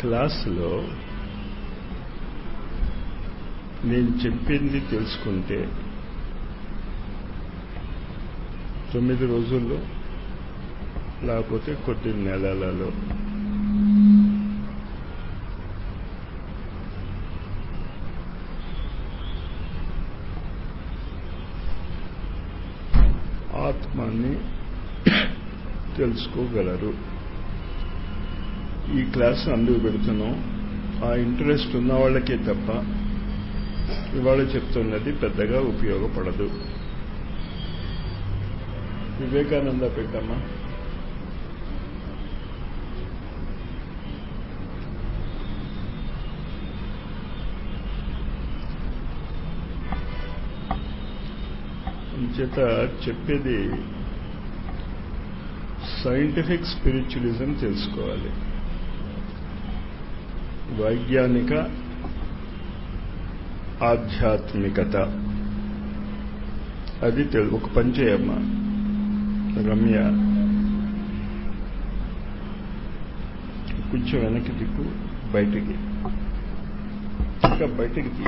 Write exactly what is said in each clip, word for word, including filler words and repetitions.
క్లాసులో నేను చెప్పింది తెలుసుకుంటే తొమ్మిది రోజుల్లో లేకపోతే కొద్ది నెలలలో ఆత్మాన్ని తెలుసుకోగలరు. ఈ క్లాస్ అందుకు పెడుతున్నాం, ఆ ఇంట్రెస్ట్ ఉన్న వాళ్ళకే తప్ప ఇవాళ చెప్తున్నది పెద్దగా ఉపయోగపడదు. వివేకానంద పెట్టమ్మా. చేత చెప్పేది సైంటిఫిక్ స్పిరిచువలిజం తెలుసుకోవాలి, వైజ్ఞానిక ఆధ్యాత్మికత. అది తెలు ఒక పని చేయమ్మా రమ్య, కొంచెం వెనక్కి దిక్కు, బయటికి ఇంకా బయటికి తీ.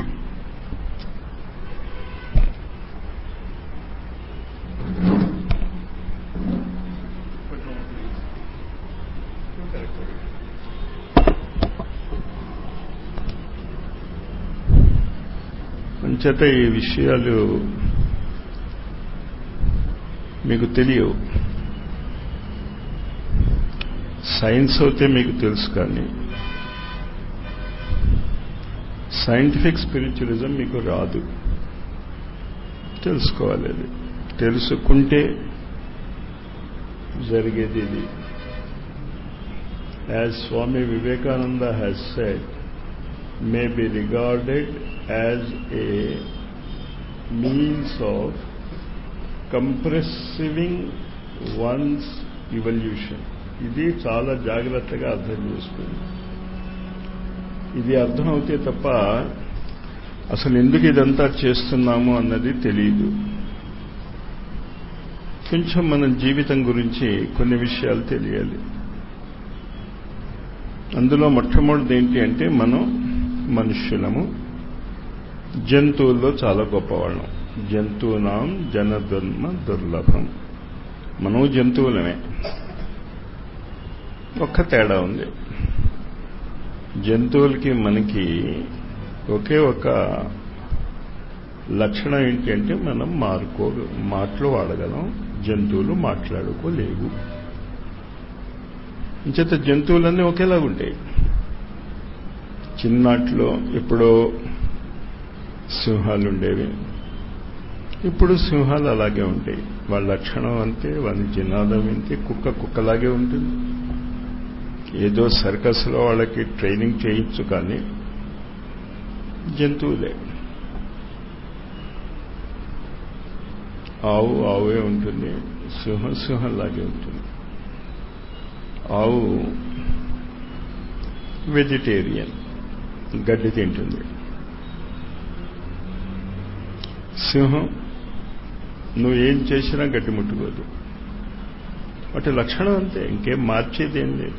అంచేత ఈ విషయాలు మీకు తెలియవు. సైన్స్ అయితే మీకు తెలుసు, కానీ సైంటిఫిక్ స్పిరిచువలిజం మీకు రాదు. తెలుసుకోవాలి. అది తెలుసుకుంటే జరిగేది ఇది. As Swami Vivekananda has said, may be regarded as a means of compressing one's evolution. ఇది చాలా జాగ్రత్తగా అర్థం చేసుకోండి. ఇది అర్థం అవుతే తప్ప అసలు ఎందుకు ఇదంతా చేస్తున్నాము అన్నది తెలియదు. కొంచెం మన జీవితం గురించి కొన్ని విషయాలు తెలియాలి. అందులో మొట్టమొదటిది ఏంటి అంటే, మనం మనుష్యులము జంతువుల్లో చాలా గొప్పవాళ్ళం. జంతువునాం జనధర్మ దుర్లభం. మనం జంతువులమే, ఒక్క తేడా ఉంది. జంతువులకి మనకి ఒకే ఒక లక్షణం ఏంటి అంటే, మనం మారుకో మాటలు వాడగలం, జంతువులు మాట్లాడుకోలేవు. ఇంచేత జంతువులన్నీ ఒకేలాగుంటాయి. చిన్నాట్లో ఎప్పుడో సింహాలు ఉండేవి, ఇప్పుడు సింహాలు అలాగే ఉంటాయి. వాళ్ళ లక్షణం అంతే, వాళ్ళ జినాదం అంతే. కుక్క కుక్కలాగే ఉంటుంది. ఏదో సర్కస్లో వాళ్ళకి ట్రైనింగ్ చేయించు, కానీ జంతువులే. ఆవు ఆవే ఉంటుంది, సింహం సింహంలాగే ఉంటుంది. ఆవు వెజిటేరియన్, గడ్డి తింటుంది. సింహం నువ్వు ఏం చేసినా గడ్డి ముట్టుకోదు. వాటి లక్షణం అంతే, ఇంకేం మార్చేది ఏం లేదు.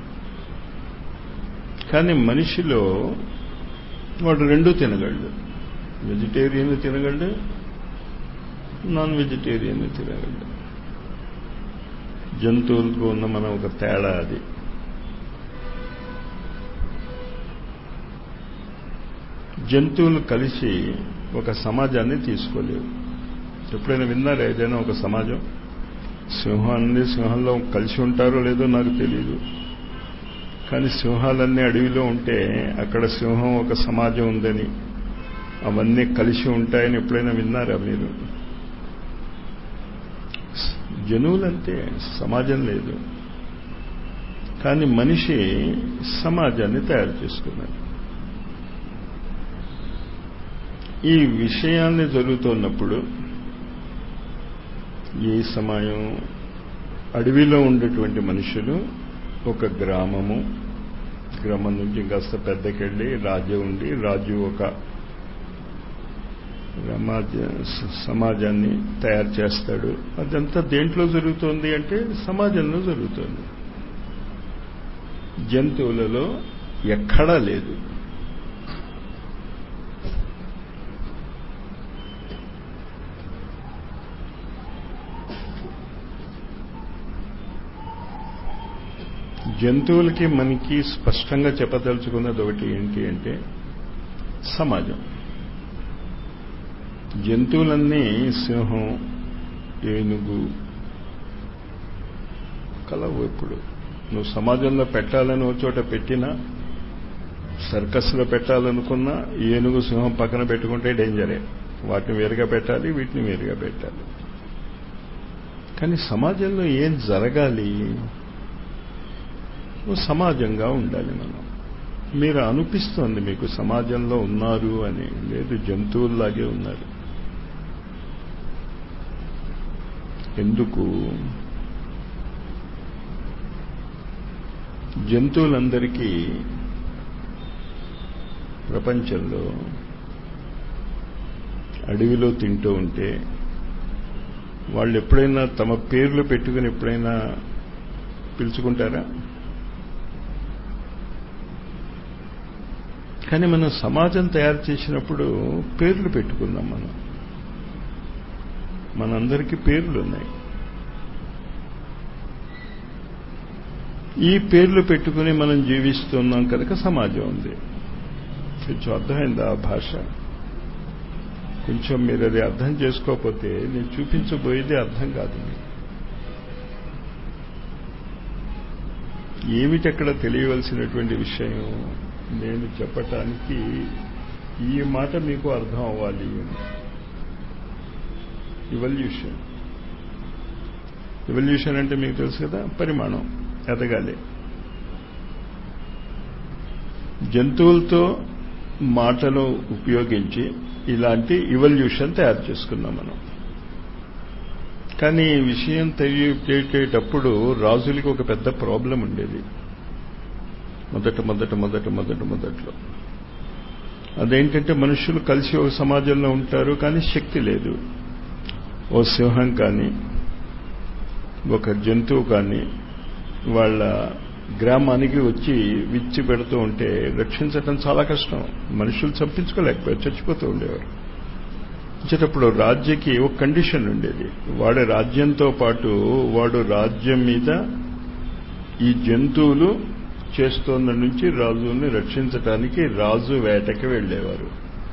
కానీ మనిషిలో వాడు రెండూ తినగలడు. వెజిటేరియన్ తినగలడు, నాన్ వెజిటేరియన్ తినగలడు. జంతువులకు ఉన్న మనం ఒక తేడా అది. జంతువులు కలిసి ఒక సమాజాన్ని తీసుకోలేవు. ఎప్పుడైనా విన్నారా ఏదైనా ఒక సమాజం? సింహాన్ని సింహంలో కలిసి ఉంటారో లేదో నాకు తెలియదు, కానీ సింహాలన్నీ అడవిలో ఉంటే అక్కడ సింహం ఒక సమాజం ఉందని, అవన్నీ కలిసి ఉంటాయని ఎప్పుడైనా విన్నారా మీరు? జనువులంతే, సమాజం లేదు. కానీ మనిషి సమాజాన్ని తయారు చేసుకున్నాడు. ఈ విషయాన్ని జరుగుతున్నప్పుడు ఈ సమయం అడవిలో ఉండేటువంటి మనుషులు ఒక గ్రామము, గ్రామం నుంచి కాస్త పెద్దకెళ్ళి రాజ్యం ఉండి, రాజు ఒక సమాజాన్ని తయారు చేస్తాడు. అదంతా దేంట్లో జరుగుతోంది అంటే సమాజంలో జరుగుతోంది. జంతువులలో ఎక్కడా లేదు. జంతువులకి మనకి స్పష్టంగా చెప్పదలుచుకున్నది ఒకటి ఏంటి అంటే సమాజం. జంతువులన్నీ సింహం, ఏనుగు కలవు. ఎప్పుడు నువ్వు సమాజంలో పెట్టాలని ఒక చోట పెట్టినా, సర్కస్లో పెట్టాలనుకున్నా ఏనుగు సింహం పక్కన పెట్టుకుంటే డేంజరే. వాటిని వేరుగా పెట్టాలి, వీటిని వేరుగా పెట్టాలి. కానీ సమాజంలో ఏం జరగాలి? సమాజంగా ఉండాలి మనం. మీరు అనిపిస్తోంది మీకు సమాజంలో ఉన్నారు అని. లేదు, జంతువుల్లాగే ఉన్నారు. ఎందుకు? జంతువులందరికీ ప్రపంచంలో అడవిలో తింటూ ఉంటే వాళ్ళు ఎప్పుడైనా తమ పేర్లు పెట్టుకుని ఎప్పుడైనా పిలుచుకుంటారా? కానీ మనం సమాజం తయారు చేసినప్పుడు పేర్లు పెట్టుకున్నాం. మనం మనందరికీ పేర్లు ఉన్నాయి. ఈ పేర్లు పెట్టుకుని మనం జీవిస్తున్నాం కనుక సమాజం ఉంది. కొంచెం అర్థమైందా ఆ భాష? కొంచెం మీరు అది అర్థం చేసుకోకపోతే నేను చూపించబోయేది అర్థం కాదు. ఏమిటక్కడ తెలియవలసినటువంటి విషయం నేను చెప్పటానికి ఈ మాట మీకు అర్థం అవ్వాలి. ఇవల్యూషన్. ఇవల్యూషన్ అంటే మీకు తెలుసు కదా, పరిమాణం, ఎదగాలి. జంతువులతో మాటలు ఉపయోగించి ఇలాంటి ఇవల్యూషన్ తయారు చేసుకున్నాం మనం. కానీ ఈ విషయం తెలియటప్పుడు రాజులకి ఒక పెద్ద ప్రాబ్లం ఉండేది మొదట మొదట మొదట మొదట మొదట్లో. అదేంటంటే మనుషులు కలిసి ఒక సమాజంలో ఉంటారు, కానీ శక్తి లేదు. ఓ సింహం కానీ ఒక జంతువు కానీ వాళ్ళ గ్రామానికి వచ్చి విచ్చి పెడుతూ ఉంటే రక్షించటం చాలా కష్టం. మనుషులు చంపించుకోలేకపోయారు, చచ్చిపోతూ ఉండేవారు. వచ్చేటప్పుడు రాజ్యకి ఒక కండిషన్ ఉండేది. వాడి రాజ్యంతో పాటు వాడు రాజ్యం మీద ఈ జంతువులు చేస్తున్న నుంచి రాజుల్ని రక్షించటానికి రాజు వేటకి వెళ్ళేవారు.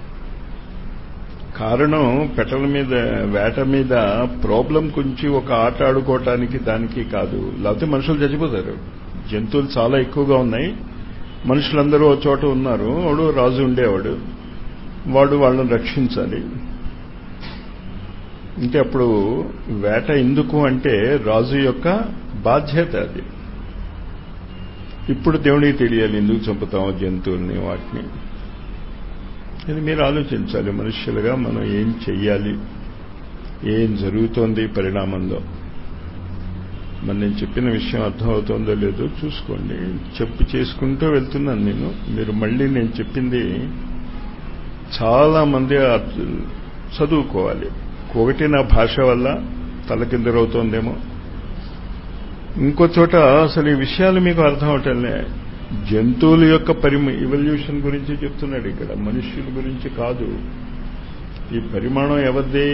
కారణం పెట్టల మీద వేట మీద ప్రాబ్లం కొంచెం ఒక ఆట ఆడుకోవటానికి దానికి కాదు, లేకపోతే మనుషులు చచ్చిపోతారు. జంతువులు చాలా ఎక్కువగా ఉన్నాయి, మనుషులందరూ ఒక చోట ఉన్నారు. వాడు రాజు ఉండేవాడు, వాడు వాళ్ళని రక్షించాలి. అంటే అప్పుడు వేట ఎందుకు అంటే రాజు యొక్క బాధ్యత అది. ఇప్పుడు దేవుడికి తెలియాలి ఎందుకు చంపుతామో జంతువుల్ని, వాటిని. ఇది మీరు ఆలోచించాలి. మనుష్యులుగా మనం ఏం చెయ్యాలి, ఏం జరుగుతోంది పరిణామంలో. మరి నేను చెప్పిన విషయం అర్థమవుతోందో లేదో చూసుకోండి. చెప్పు చేసుకుంటూ వెళ్తున్నాను నేను. మీరు మళ్ళీ నేను చెప్పింది చాలా మంది చదువుకోవాలి. ఒకటి నా భాష వల్ల తలకిందరవుతోందేమో, ఇంకో చోట అసలు ఈ విషయాలు మీకు అర్థం అవటంలే. జంతువుల యొక్క పరిమ ఇవల్యూషన్ గురించి చెప్తున్నాడు ఇక్కడ, మనుష్యుల గురించి కాదు. ఈ పరిమాణం ఎవరిది?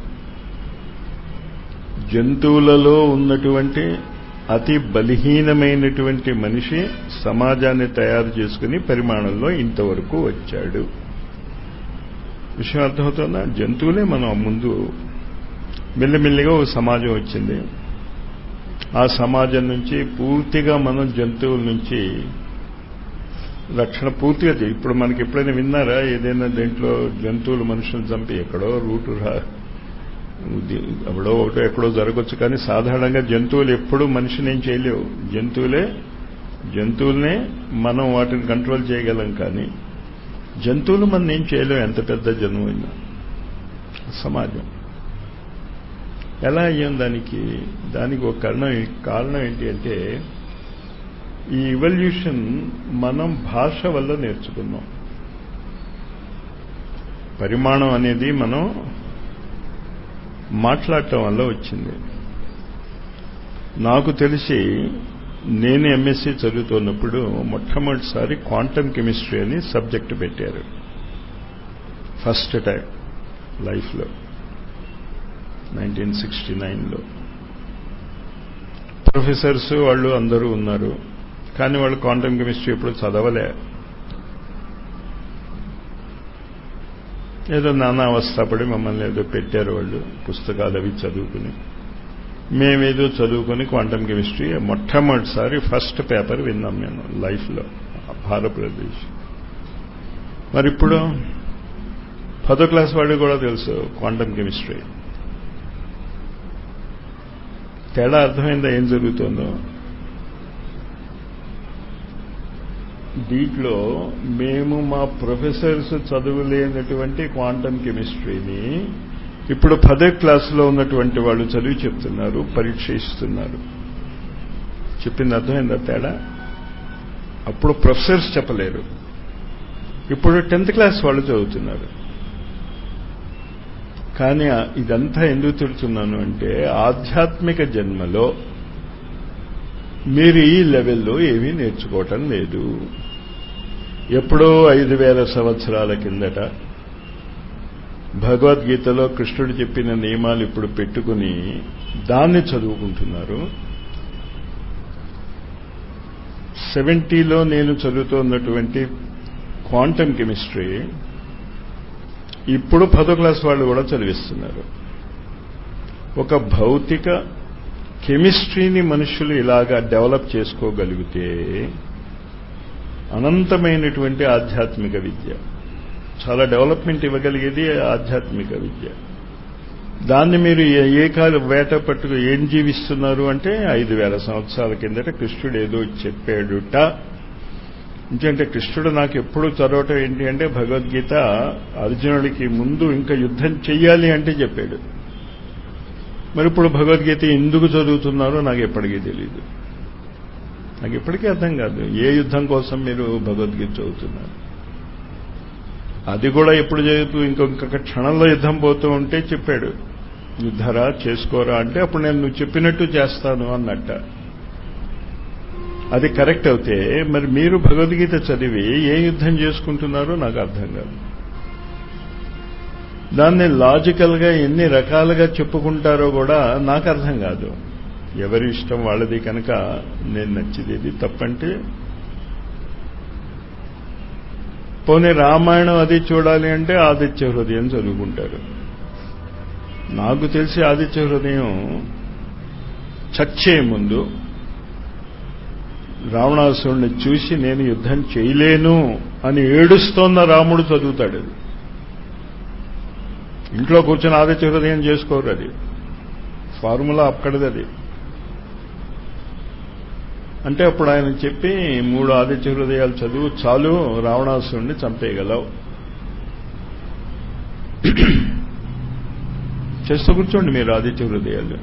జంతువులలో ఉన్నటువంటి అతి బలహీనమైనటువంటి మనిషి సమాజాన్ని తయారు చేసుకుని పరిమాణంలో ఇంతవరకు వచ్చాడు. విషయం అర్థమవుతుందా? జంతువులే మనం ముందు మెల్లిమెల్లిగా ఒక సమాజం వచ్చింది. ఆ సమాజం నుంచి పూర్తిగా మనం జంతువుల నుంచి రక్షణ పూర్తిగా. ఇప్పుడు మనకి ఎప్పుడైనా విన్నారా ఏదైనా దేంట్లో జంతువులు మనుషులను చంపి? ఎక్కడో రూటు రా ఎప్పుడో ఒకటో ఎక్కడో జరగచ్చు, కానీ సాధారణంగా జంతువులు ఎప్పుడూ మనిషిని ఏం చేయలేవు. జంతువులే జంతువులనే మనం వాటిని కంట్రోల్ చేయగలం, కానీ జంతువులు మనం ఏం చేయలేవు. ఎంత పెద్ద జన్మ అయినా. సమాజం ఎలా అయ్యాం దానికి? దానికి ఒక కారణం కారణం ఏంటి అంటే ఈ ఇవల్యూషన్ మనం భాష వల్ల నేర్చుకున్నాం. పరిమాణం అనేది మనం మాట్లాడటం వల్ల వచ్చింది. నాకు తెలిసి నేను ఎంఎస్సీ చదువుతున్నప్పుడు మొట్టమొదటిసారి క్వాంటమ్ కెమిస్ట్రీ అని సబ్జెక్ట్ పెట్టారు. ఫస్ట్ టైం లైఫ్లో నైన్టీన్ సిక్స్టీ నైన్లో. ప్రొఫెసర్స్ వాళ్ళు అందరూ ఉన్నారు, కానీ వాళ్ళు క్వాంటమ్ కెమిస్ట్రీ ఎప్పుడు చదవలే. ఏదో నానా అవస్థపడి మమ్మల్ని ఏదో పెట్టారు వాళ్ళు, పుస్తకాలు అవి చదువుకుని. మేమేదో చదువుకొని క్వాంటమ్ కెమిస్ట్రీ మొట్టమొదటిసారి ఫస్ట్ పేపర్ విన్నాం నేను లైఫ్లో, భారతప్రదేశ్. మరి ఇప్పుడు పదో క్లాస్ వాడికి కూడా తెలుసు క్వాంటమ్ కెమిస్ట్రీ. తేడా అర్థమైందా ఏం జరుగుతుందో? దీంట్లో మేము మా ప్రొఫెసర్స్ చదువులేనటువంటి క్వాంటమ్ కెమిస్ట్రీని ఇప్పుడు పదో క్లాసులో ఉన్నటువంటి వాళ్ళు చదివి చెప్తున్నారు, పరీక్ష ఇస్తున్నారు. చెప్పింది అర్థమైందా తేడా? అప్పుడు ప్రొఫెసర్స్ చెప్పలేరు, ఇప్పుడు టెన్త్ క్లాస్ వాళ్ళు చదువుతున్నారు. కానీ ఇదంతా ఎందుకు తిడుతున్నాను అంటే, ఆధ్యాత్మిక జన్మలో మీరు ఈ లెవెల్లో ఏమీ నేర్చుకోవటం లేదు. ఎప్పుడో ఐదు వేల సంవత్సరాల కిందట భగవద్గీతలో కృష్ణుడు చెప్పిన నియమాలు ఇప్పుడు పెట్టుకుని దాన్ని చదువుకుంటున్నారు. సెవెంటీలో నేను చదువుతున్నటువంటి క్వాంటమ్ కెమిస్ట్రీ ఇప్పుడు పదో క్లాస్ వాళ్ళు కూడా చదివిస్తున్నారు. ఒక భౌతిక కెమిస్ట్రీని మనుషులు ఇలాగా డెవలప్ చేసుకోగలిగితే అనంతమైనటువంటి ఆధ్యాత్మిక విద్య, చాలా డెవలప్మెంట్ ఇవ్వగలిగేది ఆధ్యాత్మిక విద్య. దాన్ని మీరు ఏ కాలు వేట పట్టుకు ఏం జీవిస్తున్నారు అంటే, ఐదు వేల సంవత్సరాల కిందట కృష్ణుడు ఏదో చెప్పాడుట. ఎందుకంటే కృష్ణుడు నాకు ఎప్పుడు చదవటం ఏంటి అంటే, భగవద్గీత అర్జునుడికి ముందు ఇంకా యుద్ధం చెయ్యాలి అంటే చెప్పాడు. మరి ఇప్పుడు భగవద్గీత ఎందుకు చదువుతున్నారో నాకు ఎప్పటికీ తెలియదు, నాకు ఎప్పటికీ అర్థం కాదు. ఏ యుద్ధం కోసం మీరు భగవద్గీత చదువుతున్నారు? అది కూడా ఎప్పుడు చదువుతూ ఇంకొక క్షణంలో యుద్ధం పోతూ ఉంటే చెప్పాడు, యుద్ధరా చేసుకోరా అంటే అప్పుడు నేను నువ్వు చెప్పినట్టు చేస్తాను అన్నట్ట. అది కరెక్ట్ అవుతే మరి మీరు భగవద్గీత చదివి ఏ యుద్ధం చేసుకుంటున్నారో నాకు అర్థం కాదు. దాన్ని లాజికల్గా ఎన్ని రకాలుగా చెప్పుకుంటారో కూడా నాకు అర్థం కాదు. ఎవరి ఇష్టం వాళ్ళది కనుక నేను నచ్చేది. తప్పంటే పోనీ రామాయణం అది చూడాలి అంటే ఆదిత్య హృదయం చదువుకుంటారు. నాకు తెలిసి ఆదిత్య హృదయం చచ్చే ముందు రావణాసురుణ్ణి చూసి నేను యుద్ధం చేయలేను అని ఏడుస్తోన్న రాముడు చదువుతాడు. అది ఇంట్లో కూర్చొని ఆదిత్య హృదయం చేసుకోరు, అది ఫార్ములా అక్కడిది. అది అంటే అప్పుడు ఆయన చెప్పి మూడు ఆదిత్య హృదయాలు చదువు చాలు, రావణాసురుణ్ణి చంపేయగలవు. చేస్తూ కూర్చోండి మీరు ఆదిత్య హృదయాలు.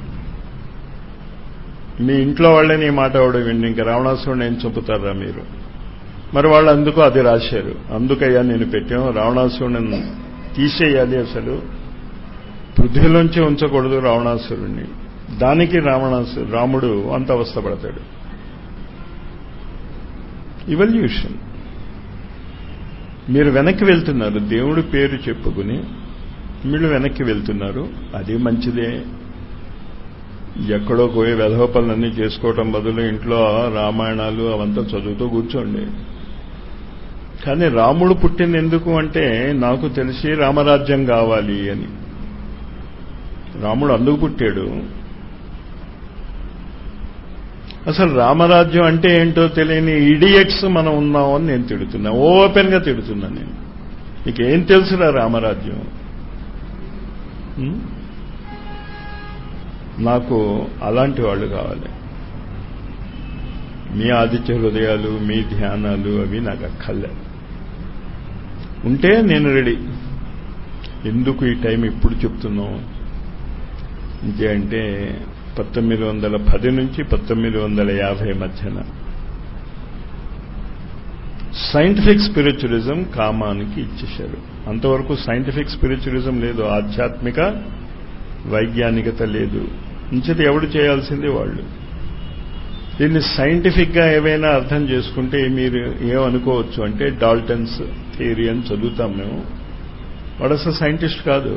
మీ ఇంట్లో వాళ్ళని ఈ మాట అవడం విండి, ఇంకా రావణాసురుణ్ణి ఏం చంపుతారా మీరు? మరి వాళ్ళు అందుకు అది రాశారు, అందుకయ్యా నేను పెట్టాం, రావణాసురుణ్ణి తీసేయాలి, అసలు పృథ్వీలోంచి ఉంచకూడదు రావణాసురుణ్ణి. దానికి రావణాసు రాముడు అంత అవస్థపడతాడు. ఇవల్యూషన్. మీరు వెనక్కి వెళ్తున్నారు, దేవుడి పేరు చెప్పుకుని మీరు వెనక్కి వెళ్తున్నారు, అది మంచిదే. ఎక్కడో పోయి వెధవ పనులన్నీ చేసుకోవటం బదులు ఇంట్లో రామాయణాలు అవంతా చదువుతూ కూర్చోండి. కానీ రాముడు పుట్టింది ఎందుకు అంటే, నాకు తెలిసి రామరాజ్యం కావాలి అని. రాముడు అందుకు పుట్టాడు. అసలు రామరాజ్యం అంటే ఏంటో తెలియని ఇడియట్స్ మనం ఉన్నామని నేను తిడుతున్నా, ఓపెన్గా తిడుతున్నా నేను. నీకేం తెలుసురా రామరాజ్యం? నాకు అలాంటి వాళ్ళు కావాలి. మీ ఆదిత్య హృదయాలు, మీ ధ్యానాలు అవి నాకు అక్కర్లే. ఉంటే నేను రెడీ. ఎందుకు ఈ టైం ఇప్పుడు చెప్తున్నాం ఇంకే అంటే, పంతొమ్మిది వందల పది నుంచి పంతొమ్మిది వందల యాభై మధ్యన సైంటిఫిక్ స్పిరిచువలిజం కామానికి ఇచ్చేశారు. అంతవరకు సైంటిఫిక్ స్పిరిచువలిజం లేదు, ఆధ్యాత్మిక వైజ్ఞానికత లేదు. ఇంచేత ఎవడు చేయాల్సింది వాళ్ళు. దీన్ని సైంటిఫిక్గా ఏవైనా అర్థం చేసుకుంటే మీరు ఏమనుకోవచ్చు అంటే డాల్టన్స్ థియరీ అని చదువుతాం మేము. వాడు అసలు సైంటిస్ట్ కాదు,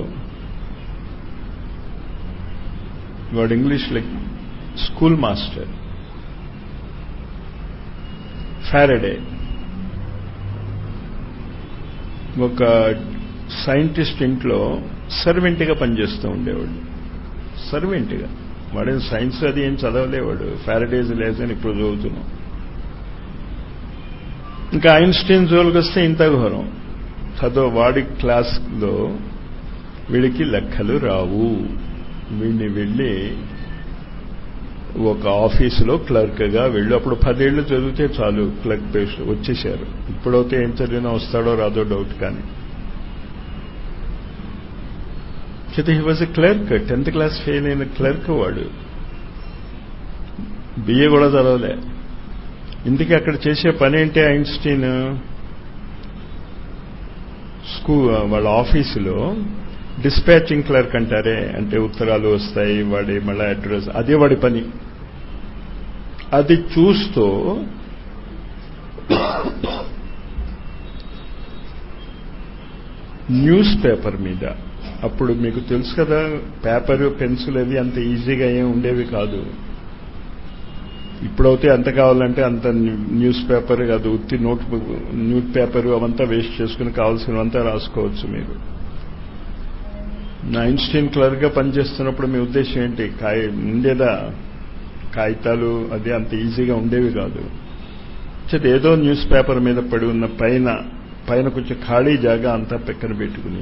వాడు English like school master. Faraday ఒక సైంటిస్ట్ ఇంట్లో సర్వెంట్గా పనిచేస్తూ ఉండేవాడు. సర్వెంట్గా వాడేం సైన్స్ అది ఏం చదవలేవాడు. ఫారడేస్ లేజ్ అని ఇప్పుడు చదువుతున్నాం. ఇంకా ఐన్స్టీన్ జోలికి వస్తే ఇంత ఘోరం. చదువు వాడి క్లాస్లో వీడికి లెక్కలు రావు. వీడిని వెళ్ళి ఒక ఆఫీసులో క్లర్క్గా వెళ్ళి, అప్పుడు పదేళ్లు చదివితే చాలు క్లర్క్ పేస్ట్ వచ్చేశారు. ఇప్పుడైతే ఏం చదివినా వస్తాడో రాదో డౌట్. కానీ he was a clerk, tenth class fail అయిన క్లర్క్ వాడు. బిఏ కూడా చదవలే. ఇందుకే అక్కడ చేసే పని ఏంటి? ఐన్స్టీన్ స్కూల్ వాళ్ళ ఆఫీసులో డిస్పాచింగ్ క్లర్క్ అంటారే, అంటే ఉత్తరాలు వస్తాయి, వాడి మళ్ళీ అడ్రస్, అదే వాడి పని. అది చూస్తూ న్యూస్ పేపర్ మీద, అప్పుడు మీకు తెలుసు కదా పేపరు పెన్సిల్ అవి అంత ఈజీగా ఏం ఉండేవి కాదు. ఇప్పుడైతే ఎంత కావాలంటే అంత న్యూస్ పేపర్ కాదు, ఉత్తి నోట్ న్యూస్ పేపరు అవంతా వేస్ట్ చేసుకుని కావాల్సినవంతా రాసుకోవచ్చు మీరు. ఐన్స్టీన్ క్లర్క్గా పనిచేస్తున్నప్పుడు మీ ఉద్దేశం ఏంటి? కాయ ఉండేదా? కాగితాలు అది అంత ఈజీగా ఉండేవి కాదు. ఏదో న్యూస్ పేపర్ మీద పడి ఉన్న పైన పైన కొంచెం ఖాళీ జాగా అంతా పక్కన పెట్టుకుని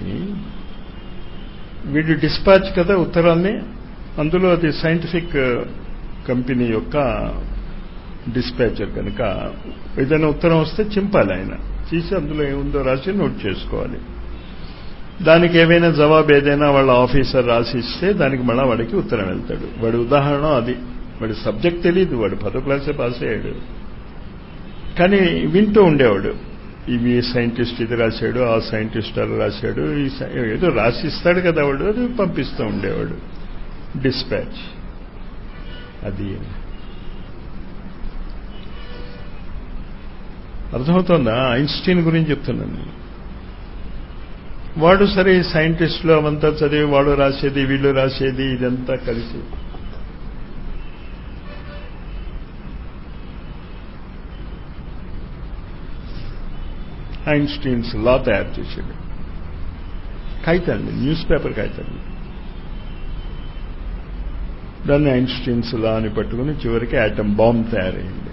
వీడు డిస్పాచ్ కదా ఉత్తరాల్ని, అందులో అది సైంటిఫిక్ కంపెనీ యొక్క డిస్పాచర్ కనుక ఏదైనా ఉత్తరం వస్తే చింపాలి, ఆయన తీసి అందులో ఏముందో రాసి నోట్ చేసుకోవాలి. దానికి ఏమైనా జవాబు ఏదైనా వాళ్ళ ఆఫీసర్ రాసి ఇస్తే దానికి మళ్ళా వాడికి ఉత్తరం వెళ్తాడు. వాడి ఉదాహరణ అది. వాడి సబ్జెక్ట్ తెలియదు, వాడు పదో క్లాసే పాస్ అయ్యాడు, కానీ వింటూ ఉండేవాడు. ఇవి సైంటిస్ట్ ఇది రాశాడు, ఆ సైంటిస్ట్ అలా రాశాడు, ఏదో రాసిస్తాడు కదా వాడు, అది పంపిస్తూ ఉండేవాడు. డిస్పాచ్ అది. అర్థమవుతోందా? ఐన్స్టీన్ గురించి చెప్తున్నాను. వాడు సరే సైంటిస్టులు అవంతా చదివి వాడు రాసేది వీళ్ళు రాసేది ఇదంతా కలిసి ఐన్స్టీన్స్ లా తయారు చేశాడు. కాగితాన్ని, న్యూస్ పేపర్ కాగితాన్ని, దాన్ని ఐన్స్టీన్స్ లా అని పట్టుకుని చివరికి యాటమ్ బాంబ్ తయారైంది.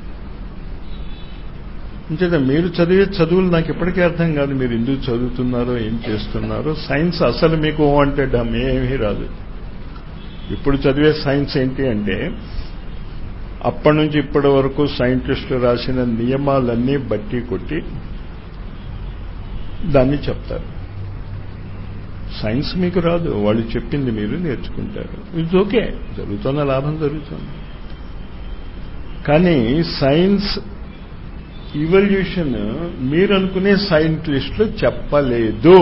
అంతేదా? మీరు చదివే చదువులు నాకు ఎప్పటికీ అర్థం కాదు. మీరు ఎందుకు చదువుతున్నారో ఏం చేస్తున్నారో. సైన్స్ అసలు మీకు అంటే డమ్ ఏమీ రాదు. ఇప్పుడు చదివే సైన్స్ ఏంటి అంటే అప్పటి నుంచి ఇప్పటి వరకు సైంటిస్టులు రాసిన నియమాలన్నీ బట్టి కొట్టి దాన్ని చెప్తారు. సైన్స్ మీకు రాదు, వాళ్ళు చెప్పింది మీరు నేర్చుకుంటారు. ఇట్స్ ఓకే, జరుగుతున్న లాభం జరుగుతుంది. కానీ సైన్స్ ఇవల్యూషన్ మీరు అనుకునే సైంటిస్టులు చెప్పలేదు.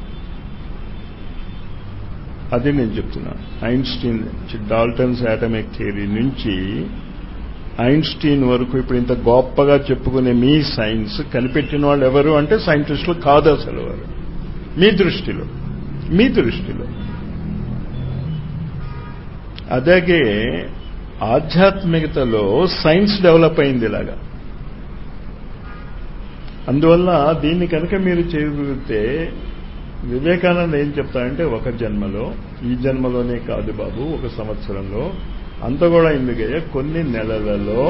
అది నేను చెప్తున్నాను. ఐన్స్టీన్ డాల్టన్స్ యాటమిక్ థియరీ నుంచి ఐన్స్టీన్ వరకు ఇప్పుడు ఇంత గొప్పగా చెప్పుకునే మీ సైన్స్ కనిపెట్టిన వాళ్ళు ఎవరు అంటే సైంటిస్టులు కాదు అసలు వారు. మీ దృష్టిలో మీ దృష్టిలో అలాగే ఆధ్యాత్మికతలో సైన్స్ డెవలప్ అయింది ఇలాగా. అందువల్ల దీన్ని కనుక మీరు చేయగలిగితే, వివేకానంద ఏం చెప్తారంటే ఒక జన్మలో, ఈ జన్మలోనే కాదు బాబు, ఒక సంవత్సరంలో, అంత కూడా ఎందుకయ్యా కొన్ని నెలలలో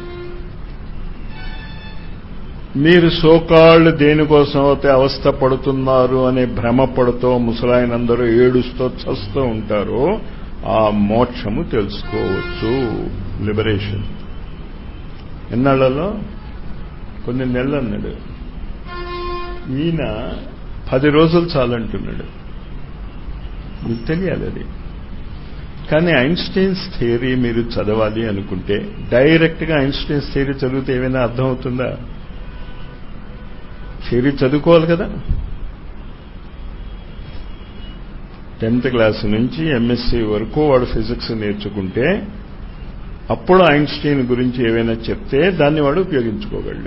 మీరు సోకాళ్ళు దేనికోసం అయితే అవస్థ పడుతున్నారు అనే భ్రమ పడుతూ ముసలాయనందరూ ఏడుస్తూ చస్తూ ఉంటారో ఆ మోక్షము తెలుసుకోవచ్చు. లిబరేషన్ ఎన్నాళ్లలో? కొన్ని నెలలు అన్నాడు. ఈయన పది రోజులు చాలంటున్నాడు. మీకు తెలియాలి అది. కానీ ఐన్స్టీన్స్ థియరీ మీరు చదవాలి అనుకుంటే డైరెక్ట్గా ఐన్స్టీన్స్ థియరీ చదివితే ఏమైనా అర్థమవుతుందా? థియరీ చదువుకోవాలి కదా. టెన్త్ క్లాస్ నుంచి ఎంఎస్సీ వరకు వాడు ఫిజిక్స్ నేర్చుకుంటే అప్పుడు ఐన్స్టీన్ గురించి ఏవైనా చెప్తే దాన్ని వాడు ఉపయోగించుకోగలడు.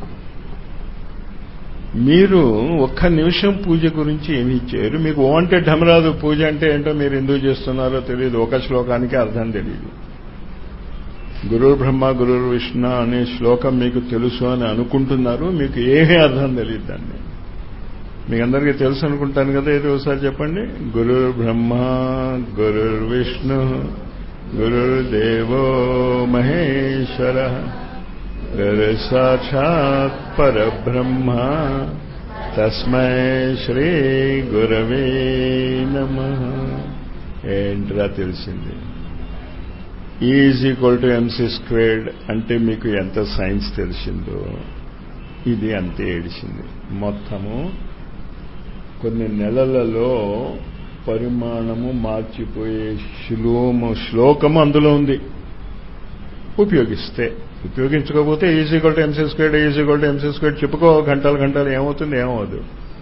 మీరు ఒక్క నిమిషం పూజ గురించి ఏమీ చేయరు. మీకు ఓ అంటే ఢమరాదు. పూజ అంటే ఏంటో మీరు ఎందుకు చేస్తున్నారో తెలియదు. ఒక శ్లోకానికి అర్థం తెలియదు. గురుర్ బ్రహ్మ గురుర్ విష్ణు అనే శ్లోకం మీకు తెలుసు అని అనుకుంటున్నారు. మీకు ఏమీ అర్థం తెలియదు. దాన్ని మీకు అందరికీ తెలుసు అనుకుంటాను కదా. ఏదో ఒకసారి చెప్పండి. గురుర్ బ్రహ్మ గురుర్ విష్ణు గురుర్దేవో మహేశ్వర గురు సాక్షాత్ పరబ్రహ్మ తస్మై శ్రీ గురవే నమః. ఏంట్రా తెలిసింది? Is equal to MC squared అంటే మీకు ఎంత సైన్స్ తెలిసిందో ఇది అంతే ఏడిచింది. మొత్తము కొన్ని నెలలలో పరిమాణము మార్చిపోయే శ్లోము శ్లోకము అందులో ఉంది. ఉపయోగిస్తే, ఉపయోగించకపోతే is equal to MC squared is equal to MC squared చెప్పుకో గంటలు గంటలు. ఏమవుతుంది? ఏమవదు.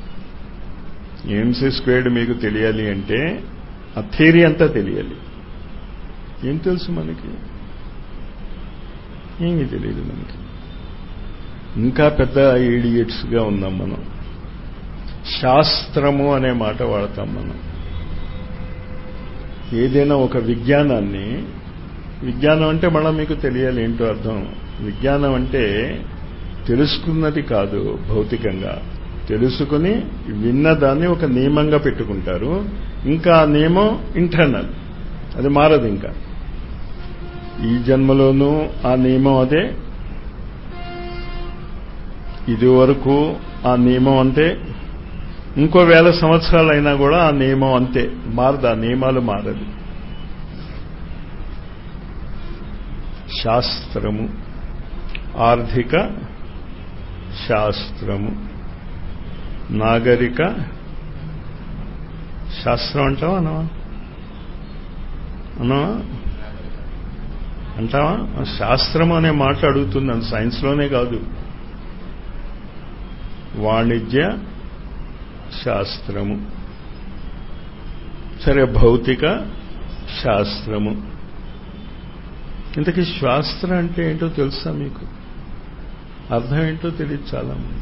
ఎంసీ స్క్వేర్డ్ మీకు తెలియాలి అంటే ఆ థియరీ అంతా తెలియాలి. ఏం తెలుసు మనకి? ఏమీ తెలియదు మనకి. ఇంకా పెద్ద ఈడియట్స్గా ఉన్నాం మనం. శాస్త్రము అనే మాట వాడతాం మనం. ఏదైనా ఒక విజ్ఞానాన్ని, విజ్ఞానం అంటే మళ్ళీ మీకు తెలియాలి ఏంటో అర్థం. విజ్ఞానం అంటే తెలుసుకున్నది కాదు, భౌతికంగా తెలుసుకుని విన్నదాన్ని ఒక నియమంగా పెట్టుకుంటారు. ఇంకా ఆ నియమం ఇంటర్నల్, అది మారదు. ఇంకా ఈ జన్మలోనూ ఆ నియమం అదే, ఇది వరకు ఆ నియమం అంతే, ఇంకో వేల సంవత్సరాలైనా కూడా ఆ నియమం అంతే, మారదు. ఆ నియమాలు మారదు. శాస్త్రము, ఆర్థిక శాస్త్రము, నాగరిక శాస్త్రం అంటావా అనవా? అనవా అంటావా? శాస్త్రము అనే మాట అడుగుతున్నాను. సైన్స్లోనే కాదు. వాణిజ్య శాస్త్రము, సరే, భౌతిక శాస్త్రము. ఇంతకీ శాస్త్రం అంటే ఏంటో తెలుసా మీకు? అర్థం ఏంటో తెలియదు చాలా మంది.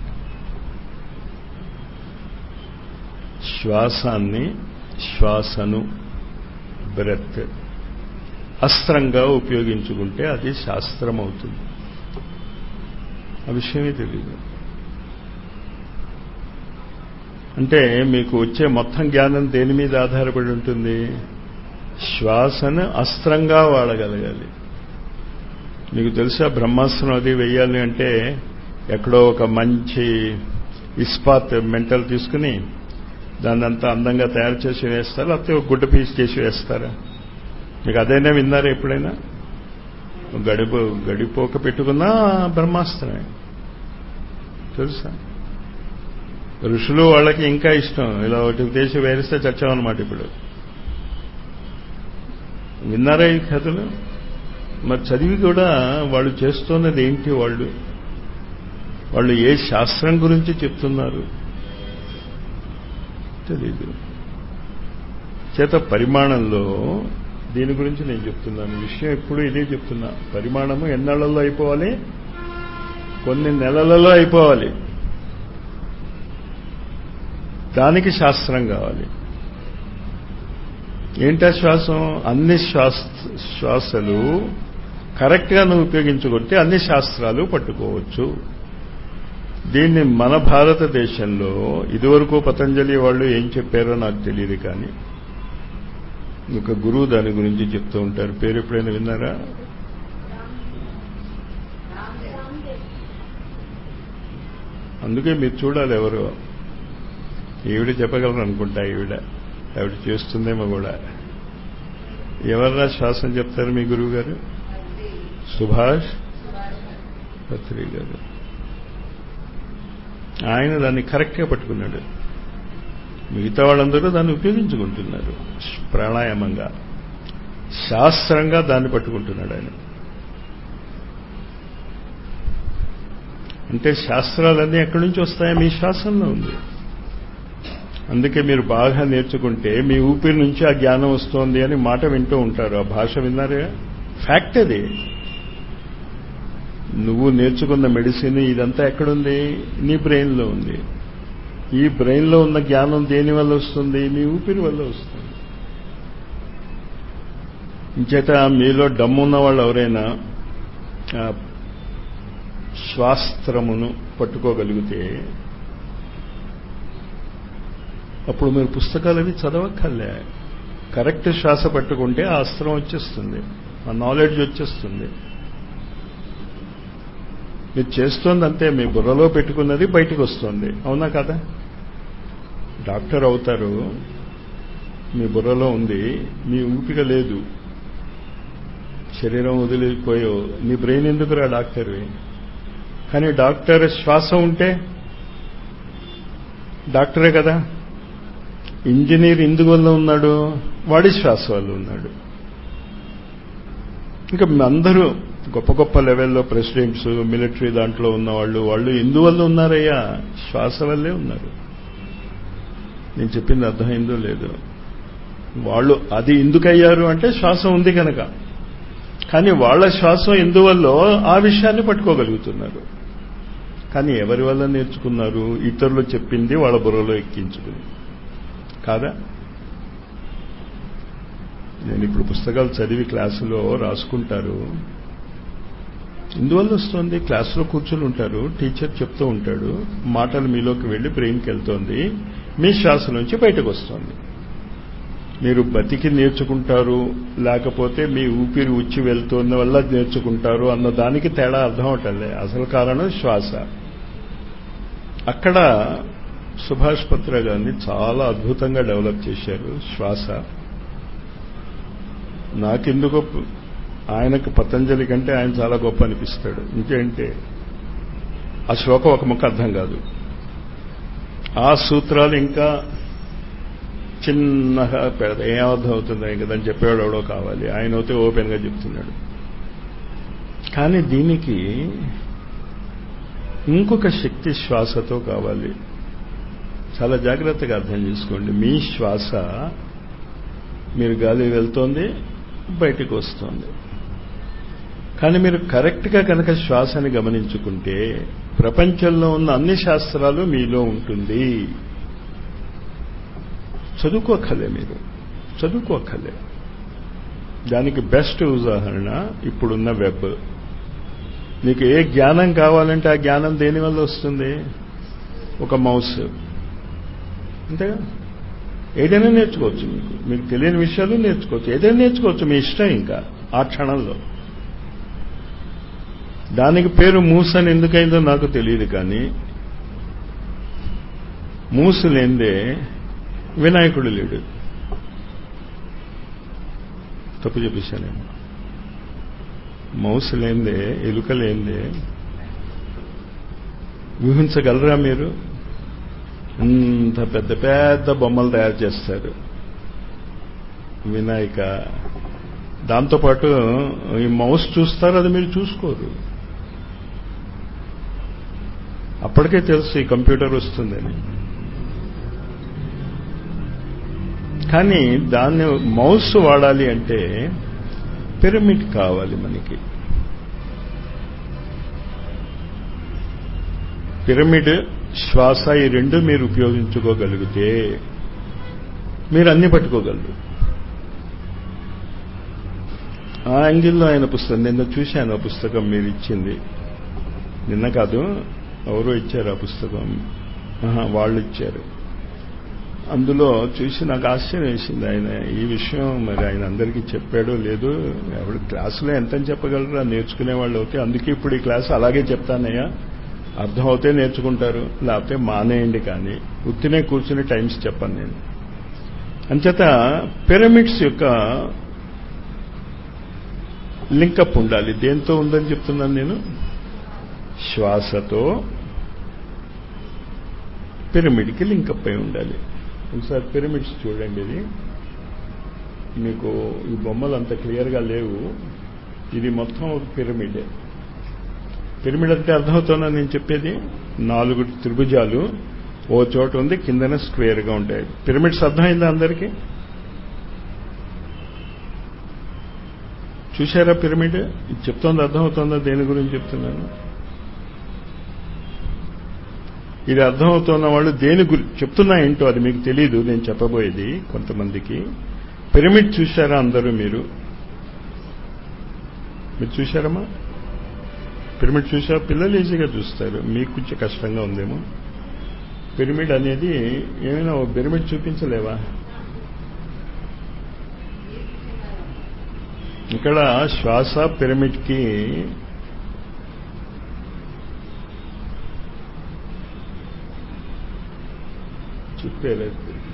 శ్వాసాన్ని, శ్వాసను, బ్రెత్ అస్త్రంగా ఉపయోగించుకుంటే అది శాస్త్రం అవుతుంది. ఆ విషయమే తెలియదు. అంటే మీకు వచ్చే మొత్తం జ్ఞానం దేని మీద ఆధారపడి ఉంటుంది? శ్వాసను అస్త్రంగా వాడగలగాలి. మీకు తెలుసా, బ్రహ్మాస్త్రం అది వెయ్యాలి అంటే ఎక్కడో ఒక మంచి ఇస్పాత్ మెంటల్ తీసుకుని దాన్ని అంతా అందంగా తయారు చేసి వేస్తారు, లేకపోతే ఒక గుడ్డ పీస్ చేసి వేస్తారా? మీకు అదైనా విన్నారా ఎప్పుడైనా? గడిపో గడిపోక పెట్టుకున్నా బ్రహ్మాస్త్రమే. తెలుసా? ఋషులు వాళ్ళకి ఇంకా ఇష్టం, ఇలా ఒకటి చేసి వేరిస్తే చచ్చామన్నమాట. ఇప్పుడు విన్నారా ఈ కథలు? మరి చదివి కూడా వాళ్ళు చేస్తున్నది ఏంటి? వాళ్ళు వాళ్ళు ఏ శాస్త్రం గురించి చెప్తున్నారు తెలీదు. చేత పరిమాణంలో దీని గురించి నేను చెప్తున్నాను. విషయం ఎప్పుడు ఇదే చెప్తున్నా. పరిమాణము ఎన్నాళ్లలో అయిపోవాలి? కొన్ని నెలలలో అయిపోవాలి. దానికి శాస్త్రం కావాలి. ఏంటా శ్వాసం? అన్ని శ్వాస శ్వాసలు కరెక్ట్గా నువ్వు ఉపయోగించుకుంటే అన్ని శాస్త్రాలు పట్టుకోవచ్చు. దీన్ని మన భారతదేశంలో ఇదివరకు పతంజలి వాళ్ళు ఏం చెప్పారో నాకు తెలియదు, కానీ ఒక గురువు దాని గురించి చెప్తూ ఉంటారు. పేరు ఎప్పుడైనా విన్నారా? అందుకే మీరు చూడాలి. ఎవరు ఈవిడ చెప్పగలరు అనుకుంటా. ఈవిడ ఆవిడ చేస్తుందేమో కూడా. ఎవర్రా శ్వాసం చెప్తారు మీ గురువు గారు? సుభాష్ పత్రి గారు. ఆయన దాన్ని కరెక్ట్గా పట్టుకున్నాడు. మిగతా వాళ్ళందరూ దాన్ని ఉపయోగించుకుంటున్నారు. ప్రాణాయామంగా, శాస్త్రంగా దాన్ని పట్టుకుంటున్నాడు ఆయన. అంటే శాస్త్రాలన్నీ ఎక్కడి నుంచి వస్తాయో మీ శ్వాసంలో ఉంది. అందుకే మీరు బాగా నేర్చుకుంటే మీ ఊపిరి నుంచి ఆ జ్ఞానం వస్తోంది అని మాట వింటూ ఉంటారు. ఆ భాష విన్నారే? ఫ్యాక్ట్ అది. నువ్వు నేర్చుకున్న మెడిసిన్ ఇదంతా ఎక్కడుంది? నీ బ్రెయిన్లో ఉంది. ఈ బ్రెయిన్లో ఉన్న జ్ఞానం దేని వల్ల వస్తుంది? మీ ఊపిరి వల్ల వస్తుంది. ఇంచేత మీలో దమ్మున్న వాళ్ళు ఎవరైనా శ్వాస్త్రమును పట్టుకోగలిగితే అప్పుడు మీరు పుస్తకాలవి చదవక్కర్లే. కరెక్ట్ శ్వాస పట్టుకుంటే ఆ అస్త్రం వచ్చేస్తుంది, ఆ నాలెడ్జ్ వచ్చేస్తుంది. మీరు చేస్తోంది అంతే, మీ బుర్రలో పెట్టుకున్నది బయటికి వస్తుంది. అవునా కదా? డాక్టర్ అవుతారు, మీ బుర్రలో ఉంది, మీ ఊపిక లేదు, శరీరం వదిలిపోయో, నీ బ్రెయిన్ ఎందుకురా డాక్టర్వి? కానీ డాక్టర్ శ్వాస ఉంటే డాక్టరే కదా. ఇంజనీర్ ఎందువల్ల ఉన్నాడు? వాడి శ్వాస వల్ల ఉన్నాడు. ఇంకా అందరూ గొప్ప గొప్ప లెవెల్లో ప్రెసిడెంట్స్, మిలిటరీ దాంట్లో ఉన్నవాళ్ళు, వాళ్ళు ఎందువల్ల ఉన్నారయ్యా? శ్వాస వల్లే ఉన్నారు. నేను చెప్పింది అర్థమైందో లేదో? వాళ్ళు అది ఎందుకయ్యారు అంటే శ్వాస ఉంది కనుక. కానీ వాళ్ళ శ్వాసం ఎందువల్లో ఆ విషయాన్ని పట్టుకోగలుగుతున్నారు. కానీ ఎవరి వల్ల నేర్చుకున్నారు? ఇతరులు చెప్పింది వాళ్ళ బుర్రలో ఎక్కించుకుని కాదా? నేను ఇప్పుడు పుస్తకాలు చదివి క్లాసులో రాసుకుంటారు. ఇందువల్ల వస్తుంది, క్లాసులో కూర్చుని ఉంటారు, టీచర్ చెప్తూ ఉంటాడు, మాటలు మీలోకి వెళ్ళి బ్రెయిన్కి వెళ్తోంది, మీ శ్వాస నుంచి బయటకు వస్తుంది. మీరు బతికి నేర్చుకుంటారు, లేకపోతే మీ ఊపిరి ఉచ్చి వెళ్తున్న వల్ల నేర్చుకుంటారు అన్న దానికి తేడా అర్థం అవటంలే. అసలు కారణం శ్వాస. అక్కడ సుభాష్ పత్ర గారిని చాలా అద్భుతంగా డెవలప్ చేశారు శ్వాస. నాకెందుకో ఆయనకు పతంజలి కంటే ఆయన చాలా గొప్ప అనిపిస్తాడు. ఇంకేంటే ఆ శ్లోకం ఒక ముక్క అర్థం కాదు, ఆ సూత్రాలు ఇంకా చిన్నగా పెడతా, ఏం అర్థం అవుతుంది కదని చెప్పేవాడు ఎవడో కావాలి. ఆయన అయితే ఓపెన్గా చెప్తున్నాడు. కానీ దీనికి ఇంకొక శక్తి శ్వాసతో కావాలి. చాలా జాగ్రత్తగా అర్థం చేసుకోండి. మీ శ్వాస, మీరు గాలి వెళ్తోంది, బయటికి వస్తుంది. కానీ మీరు కరెక్ట్గా కనుక శ్వాసని గమనించుకుంటే ప్రపంచంలో ఉన్న అన్ని శాస్త్రాలు మీలో ఉంటుంది. చదువుకోకలే, మీరు చదువుకోకలే. దానికి బెస్ట్ ఉదాహరణ ఇప్పుడున్న వెబ్. మీకు ఏ జ్ఞానం కావాలంటే ఆ జ్ఞానం దేనివల్ల వస్తుంది? ఒక మౌస్, అంతేగా. ఏదైనా నేర్చుకోవచ్చు, మీకు మీకు తెలియని విషయాలు నేర్చుకోవచ్చు, ఏదైనా నేర్చుకోవచ్చు, మీ ఇష్టం. ఇంకా ఆ క్షణంలో దానికి పేరు మూస్ అని ఎందుకైందో నాకు తెలియదు. కానీ మూసు లేందే వినాయకుడు లేడు. తప్పు చెప్పేశానేమో. మౌస్ లేందే, ఎలుక లేందే ఊహించగలరా మీరు? అంత పెద్ద పెద్ద బొమ్మలు తయారు చేస్తారు వినాయక. దాంతోపాటు ఈ మౌస్ చూస్తారు, అది మీరు చూసుకోరు. అప్పటికే తెలుసు ఈ కంప్యూటర్ వస్తుందని. కానీ దాన్ని మౌస్ వాడాలి అంటే పిరమిడ్ కావాలి మనకి. పిరమిడ్, శ్వాస, ఈ రెండు మీరు ఉపయోగించుకోగలిగితే మీరు అన్ని పట్టుకోగలరు. ఆ యాంగిల్లో ఆయన పుస్తకం నిన్న చూశాను. ఆ పుస్తకం మీరు ఇచ్చింది నిన్న కాదు, ఎవరో ఇచ్చారు ఆ పుస్తకం. వాళ్ళు ఇచ్చారు. అందులో చూసి నాకు ఆశ్చర్యం వేసింది. ఆయన ఈ విషయం మరి ఆయన అందరికీ చెప్పాడో లేదో. ఎవరు క్లాసులో ఎంతని చెప్పగలరా నేర్చుకునే వాళ్ళు అవుతే. అందుకే ఇప్పుడు ఈ క్లాసు అలాగే చెప్తానయ్యా, అర్థం అవుతే నేర్చుకుంటారు, లేకపోతే మానేయండి. కానీ ఉత్తినే కూర్చుని టైమ్స్ చెప్పాను నేను. అంచేత పిరమిడ్స్ యొక్క లింకప్ ఉండాలి. దేంతో ఉందని చెప్తున్నాను నేను? శ్వాసతో పిరమిడ్కి లింకప్ అయి ఉండాలి. ఒకసారి పిరమిడ్స్ చూడండి. ఇది మీకు ఈ బొమ్మలు అంత క్లియర్గా లేవు. ఇది మొత్తం ఒక పిరమిడే. పిరమిడ్ అంటే అర్థమవుతుందా నేను చెప్పేది? నాలుగు త్రిభుజాలు ఓ చోట ఉంది, కిందన స్క్వేర్గా ఉంటాయి. పిరమిడ్స్ అర్థమైందా అందరికీ? చూశారా పిరమిడ్? ఇది చెప్తోంది అర్థమవుతోందా దేని గురించి చెప్తున్నాను? ఇది అర్థమవుతున్న వాళ్ళు దేని గురించి చెప్తున్నా ఏంటో అది మీకు తెలీదు. నేను చెప్పబోయేది కొంతమందికి. పిరమిడ్ చూశారా అందరూ? మీరు మీరు చూశారమ్మా? పిరమిడ్ చూసా? పిల్లలు ఈజీగా చూస్తారు, మీకు కొంచెం కష్టంగా ఉందేమో. పిరమిడ్ అనేది ఏమైనా ఓ పిరమిడ్ చూపించలేవా? ఇక్కడ శ్వాస పిరమిడ్కి చూపారు.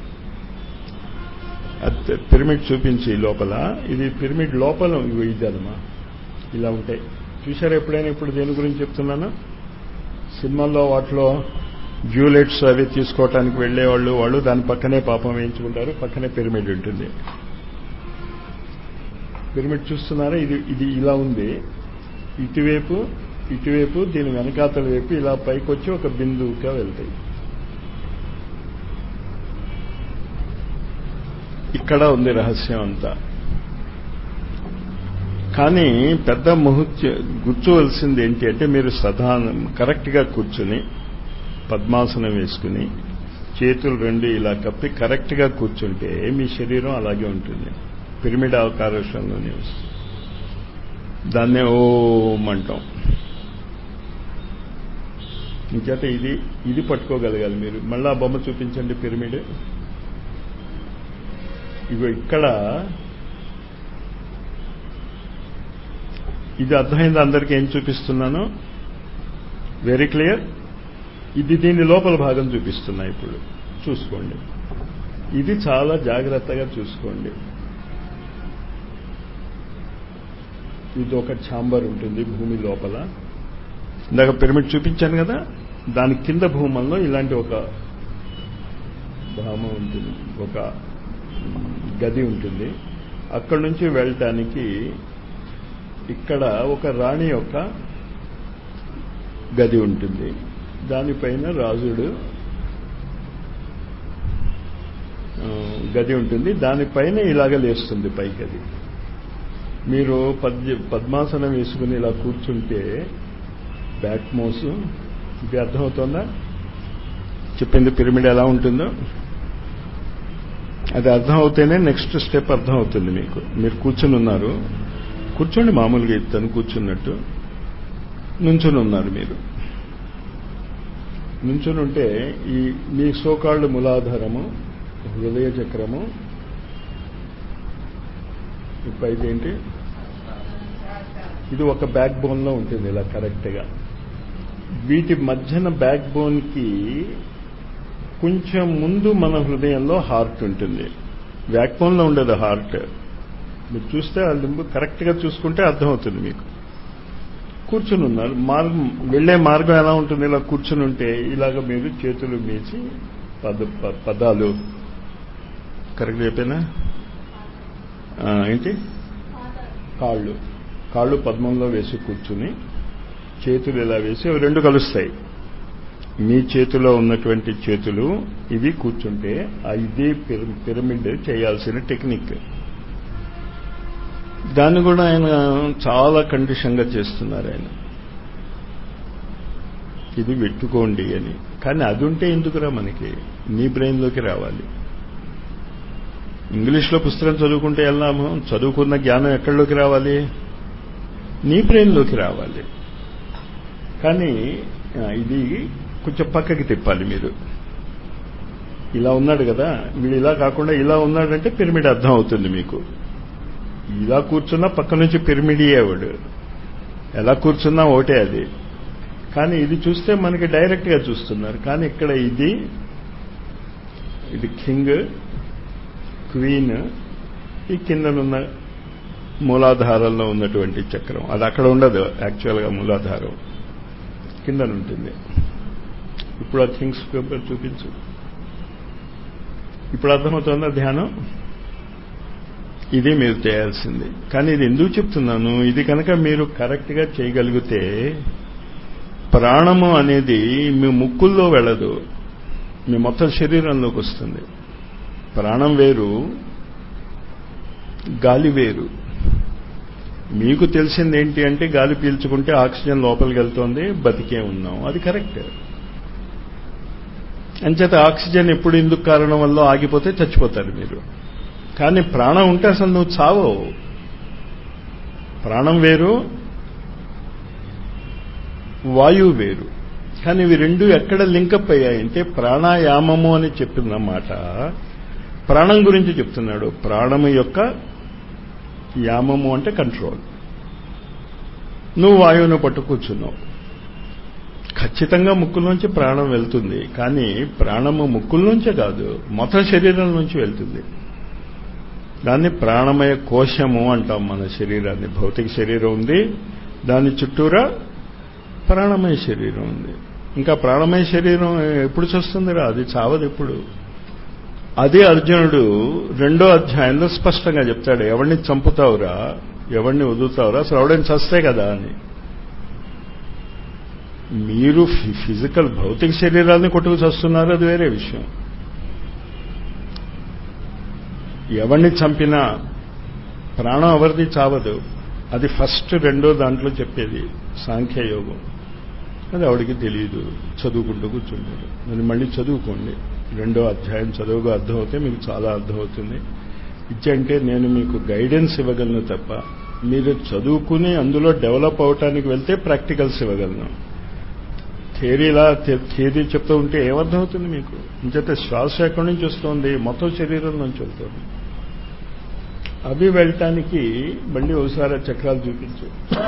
పిరమిడ్ చూపించి లోపల, ఇది పిరమిడ్ లోపల ఇది అదమ్మా, ఇలా ఉంటాయి. చూశారు ఎప్పుడైనా? ఇప్పుడు దేని గురించి చెప్తున్నాను? సినిమాల్లో వాటిలో జ్యూలెట్స్ అవి తీసుకోవటానికి వెళ్లేవాళ్ళు, వాళ్ళు దాని పక్కనే పాపం వేయించుకుంటారు, పక్కనే పిరమిడ్ ఉంటుంది. పిరమిడ్ చూస్తున్నారా? ఇది ఇది ఇలా ఉంది. ఇటువైపు ఇటువైపు దీని వెనకాతల వైపు ఇలా పైకి వచ్చి ఒక బిందువుగా వెళ్తాయి. ఇక్కడ ఉంది రహస్యం అంతా. కానీ పెద్ద ముహూర్త కూర్చోవలసింది ఏంటి అంటే, మీరు సధానం కరెక్ట్గా కూర్చుని పద్మాసనం వేసుకుని చేతులు రెండు ఇలా కప్పి కరెక్ట్గా కూర్చుంటే మీ శరీరం అలాగే ఉంటుంది. పిరమిడ్ ఆకారంలోనే వస్తుంది. దాన్నే ఓం అంటాం. ఇంకేత ఇది ఇది పట్టుకోగలగాలి మీరు. మళ్ళీ ఆ బొమ్మ చూపించండి పిరమిడ్. ఇగో ఇక్కడ ఇది అర్థమైంది అందరికీ ఏం చూపిస్తున్నాను? Very clear. ఇది దీని లోపల భాగం చూపిస్తున్నా. ఇప్పుడు చూసుకోండి. ఇది చాలా జాగ్రత్తగా చూసుకోండి. ఇది ఒక ఛాంబర్ ఉంటుంది భూమి లోపల. ఇందాక పిరమిడ్ చూపించాను కదా, దాని కింద భూమంలో ఇలాంటి ఒక భామ ఉంటుంది, ఒక గది ఉంటుంది. అక్కడి నుంచి వెళ్ళటానికి ఇక్కడ ఒక రాణి యొక్క గది ఉంటుంది. దానిపైన రాజుడు గది ఉంటుంది. దానిపైన ఇలాగ లేస్తుంది పైకి. అది మీరు పద్య పద్మాసనం వేసుకుని ఇలా కూర్చుంటే బ్యాక్ మోస్. ఇది అర్థమవుతుందా? చెప్పింది పిరమిడ్ ఎలా ఉంటుందో అది అర్థమవుతేనే నెక్స్ట్ స్టెప్ అర్థమవుతుంది మీకు. మీరు కూర్చుని ఉన్నారు, కూర్చోండి మామూలుగా తను కూర్చున్నట్టు. నుంచుని ఉన్నారు మీరు. నుంచుని ఉంటే ఈ మీ సోకాళ్ళు మూలాధారము, హృదయ చక్రము, ఇప్పుడు ఇదేంటి, ఇది ఒక బ్యాక్ బోన్లో ఉంటుంది ఇలా కరెక్ట్గా. వీటి మధ్యన బ్యాక్ బోన్కి కొంచెం ముందు మన హృదయంలో హార్ట్ ఉంటుంది. బ్యాక్ బోన్లో ఉండదు హార్ట్. మీరు చూస్తే ఆ లింబు కరెక్ట్గా చూసుకుంటే అర్థమవుతుంది మీకు. కూర్చుని ఉన్నారు. మార్గం వెళ్లే మార్గం ఎలా ఉంటుంది? ఇలా కూర్చుని ఉంటే ఇలాగ మీరు చేతులు మీచి పద పదాలు కరెక్ట్ చెప్పేనా ఏంటి? కాళ్ళు కాళ్ళు పద్మంలో వేసి కూర్చుని చేతులు ఇలా వేసి అవి రెండు కలుస్తాయి. మీ చేతిలో ఉన్నటువంటి చేతులు ఇవి కూర్చుంటే ఇది పిరమిడ్ చేయాల్సిన టెక్నిక్. దాన్ని కూడా ఆయన చాలా కండిషన్గా చేస్తున్నారు ఆయన. ఇది పెట్టుకోండి అని. కానీ అది ఉంటే ఎందుకురా మనకి? నీ బ్రెయిన్లోకి రావాలి. ఇంగ్లీష్లో పుస్తకం చదువుకుంటే వెళ్ళాము, చదువుకున్న జ్ఞానం ఎక్కడిలోకి రావాలి? నీ బ్రెయిన్లోకి రావాలి. కానీ ఇది కొంచెం పక్కకి తిప్పాలి మీరు. ఇలా ఉన్నాడు కదా, వీడు ఇలా కాకుండా ఇలా ఉన్నాడంటే పిరమిడ్ అర్థం అవుతుంది మీకు. ఇలా కూర్చున్నా పక్క నుంచి పిరమిడియేవాడు, ఎలా కూర్చున్నా ఒకటే అది. కానీ ఇది చూస్తే మనకి డైరెక్ట్గా చూస్తున్నారు. కానీ ఇక్కడ ఇది ఇది కింగ్, క్వీన్, ఈ కిందనున్న మూలాధారంలో ఉన్నటువంటి చక్రం అది అక్కడ ఉండదు. యాక్చువల్గా మూలాధారం కిందనుంటుంది. ఇప్పుడు ఆ కింగ్స్ పేపర్ చూపించు. ఇప్పుడు అర్థమవుతుందా ధ్యానం? ఇది మీరు చేయాల్సింది. కానీ ఇది ఎందుకు చెప్తున్నాను? ఇది కనుక మీరు కరెక్ట్గా చేయగలిగితే ప్రాణము అనేది మీ ముక్కుల్లో వెళ్ళదు, మీ మొత్తం శరీరంలోకి వస్తుంది. ప్రాణం వేరు, గాలి వేరు. మీకు తెలిసింది ఏంటి అంటే గాలి పీల్చుకుంటే ఆక్సిజన్ లోపలికి వెళ్తోంది, బతికే ఉన్నాం. అది కరెక్ట్. అంచేత ఆక్సిజన్ ఎప్పుడు ఎందుకు కారణం వల్ల ఆగిపోతే చచ్చిపోతారు మీరు. కానీ ప్రాణం ఉంటే అసలు నువ్వు చావో. ప్రాణం వేరు, వాయువు వేరు. కానీ ఇవి రెండు ఎక్కడ లింకప్ అయ్యాయంటే ప్రాణాయామము అని చెప్పిన మాట ప్రాణం గురించి చెప్తున్నాడు. ప్రాణము యొక్క యామము అంటే కంట్రోల్. నువ్వు వాయువును పట్టు కూర్చున్నావు. ఖచ్చితంగా ముక్కులోంచి ప్రాణం వెళ్తుంది, కానీ ప్రాణము ముక్కుల్లోంచే కాదు, మొత్తం శరీరం నుంచి వెళ్తుంది. దాన్ని ప్రాణమయ కోశము అంటాం మన శరీరాన్ని. భౌతిక శరీరం ఉంది, దాని చుట్టూరా ప్రాణమయ శరీరం ఉంది. ఇంకా ప్రాణమయ శరీరం ఎప్పుడు చస్తుందిరా? అది చావదు ఎప్పుడు. అదే అర్జునుడు రెండో అధ్యాయంలో స్పష్టంగా చెప్తాడు, ఎవరిని చంపుతావురా, ఎవరిని వదులుతావురా, అసలు ఎవడని చస్తే కదా అని. మీరు ఫిజికల్ భౌతిక శరీరాన్ని కొట్టుకు చస్తున్నారు, అది వేరే విషయం. ఎవరిని చంపినా ప్రాణం ఎవరిది చావదు. అది ఫస్ట్ రెండో దాంట్లో చెప్పేది సాంఖ్యయోగం. అది ఆవిడికి తెలియదు, చదువుకుంటూ కూర్చుంటాడు. మరి మళ్ళీ చదువుకోండి, రెండో అధ్యాయం చదువుగా అర్థమవుతే మీకు చాలా అర్థమవుతుంది. ఇచ్చంటే నేను మీకు గైడెన్స్ ఇవ్వగలను తప్ప మీరు చదువుకుని అందులో డెవలప్ అవటానికి వెళ్తే ప్రాక్టికల్స్ ఇవ్వగలను. థియరీలా థియరీ చెప్తూ ఉంటే ఏమర్థమవుతుంది మీకు? ఇంచేత శ్వాస ఎక్కడి నుంచి వస్తుంది? మొత్తం శరీరం నుంచి వస్తుంది. అవి వెళ్ళటానికి మళ్ళీ ఒకసారి చక్రాలు చూపించు.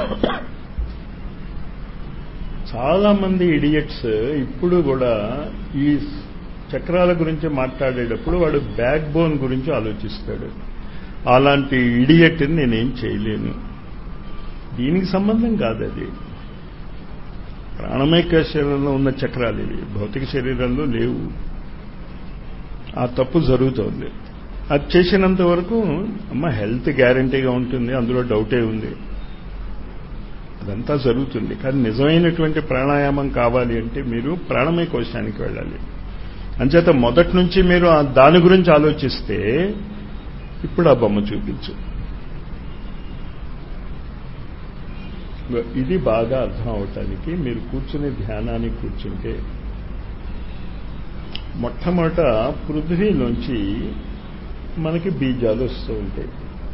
చాలా మంది ఇడియట్స్ ఇప్పుడు కూడా ఈ చక్రాల గురించి మాట్లాడేటప్పుడు వాడు బ్యాక్ బోన్ గురించి ఆలోచిస్తాడు. అలాంటి ఇడియట్ని నేనేం చేయలేను. దీనికి సంబంధం కాదు అది. ప్రాణమయ శరీరంలో ఉన్న చక్రాలు ఇవి, భౌతిక శరీరంలో లేవు. ఆ తప్పు జరుగుతోంది. అది చేసినంత వరకు అమ్మ హెల్త్ గ్యారంటీగా ఉంటుంది, అందులో డౌటే ఉంది. అదంతా జరుగుతుంది. కానీ నిజమైనటువంటి ప్రాణాయామం కావాలి అంటే మీరు ప్రాణమయ కోశానికి వెళ్ళాలి. అంచేత మొదటి నుంచి మీరు దాని గురించి ఆలోచిస్తే ఇప్పుడు ఆ బొమ్మ చూపించు. ఇది బాగా అర్థం అవటానికి మీరు కూర్చునే ధ్యానానికి కూర్చుంటే మొట్టమొదట పృథ్వీలోంచి మనకి బీజాలు వస్తూ ఉంటాయి.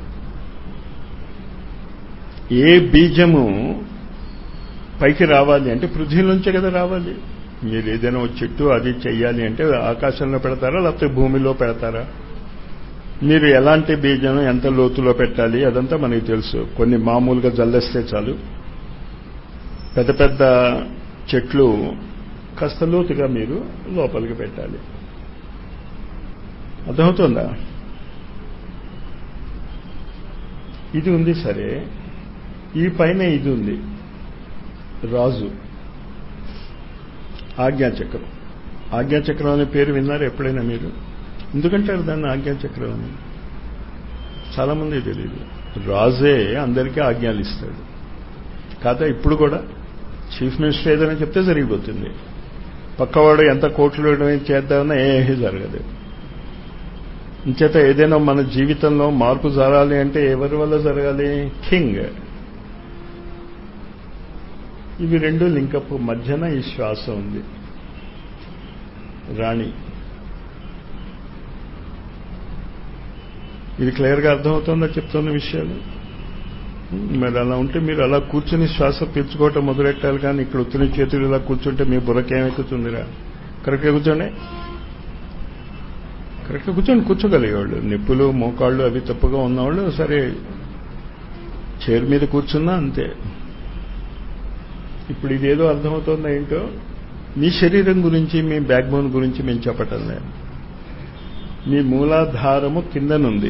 ఏ బీజము పైకి రావాలి అంటే పృథ్వీలోంచే కదా రావాలి. మీరు ఏదైనా ఒక చెట్టు అది చెయ్యాలి అంటే ఆకాశంలో పెడతారా లేకపోతే భూమిలో పెడతారా? మీరు ఎలాంటి బీజం ఎంత లోతులో పెట్టాలి అదంతా మనకి తెలుసు. కొన్ని మామూలుగా జల్లేస్తే చాలు. పెద్ద పెద్ద చెట్లు కాస్త లోతుగా మీరు లోపలికి పెట్టాలి. అర్థమవుతుందా? ఇది ఉంది సరే, ఈ పైన ఇది ఉంది, రాజు ఆజ్ఞాచక్రం. ఆజ్ఞాచక్రం అనే పేరు విన్నారు ఎప్పుడైనా మీరు? ఎందుకంటారు దాన్ని ఆజ్ఞాచక్రం అని? చాలా మంది తెలియదు. రాజే అందరికీ ఆజ్ఞలు ఇస్తాడు కాదా? ఇప్పుడు కూడా చీఫ్ మినిస్టర్ ఏదైనా చెప్తే జరిగిపోతుంది. పక్కవాడు ఎంత కోట్లు చేద్దామన్నా ఏమీ జరగదు. ఇంచేత ఏదైనా మన జీవితంలో మార్పు జరగాలి అంటే ఎవరి వల్ల జరగాలి? కింగ్. ఇవి రెండు లింకప్. మధ్యన ఈ శ్వాస ఉంది, రాణి. ఇది క్లియర్గా అర్థమవుతుందా చెప్తున్న విషయాలు? మరి అలా ఉంటే మీరు అలా కూర్చుని శ్వాస పీల్చుకోవటం మొదలెట్టాలి. కానీ ఇక్కడ ఉత్తిన చేతులు ఇలా కూర్చుంటే మీ బుర్రకేమెక్కుతుందిరా? కరెక్ట్గా కూర్చోండి, కరెక్ట్గా కూర్చోండి. కూర్చోగలిగేవాళ్ళు, నొప్పులు మోకాళ్ళు అవి తప్పుగా ఉన్నవాళ్ళు సరే చైర్ మీద కూర్చున్నా అంతే. ఇప్పుడు ఇదేదో అర్థమవుతుందా ఏంటో? మీ శరీరం గురించి మీ బ్యాక్ బోన్ గురించి మేము చెప్పటం లేదు. మీ మూలాధారము కిందనుంది,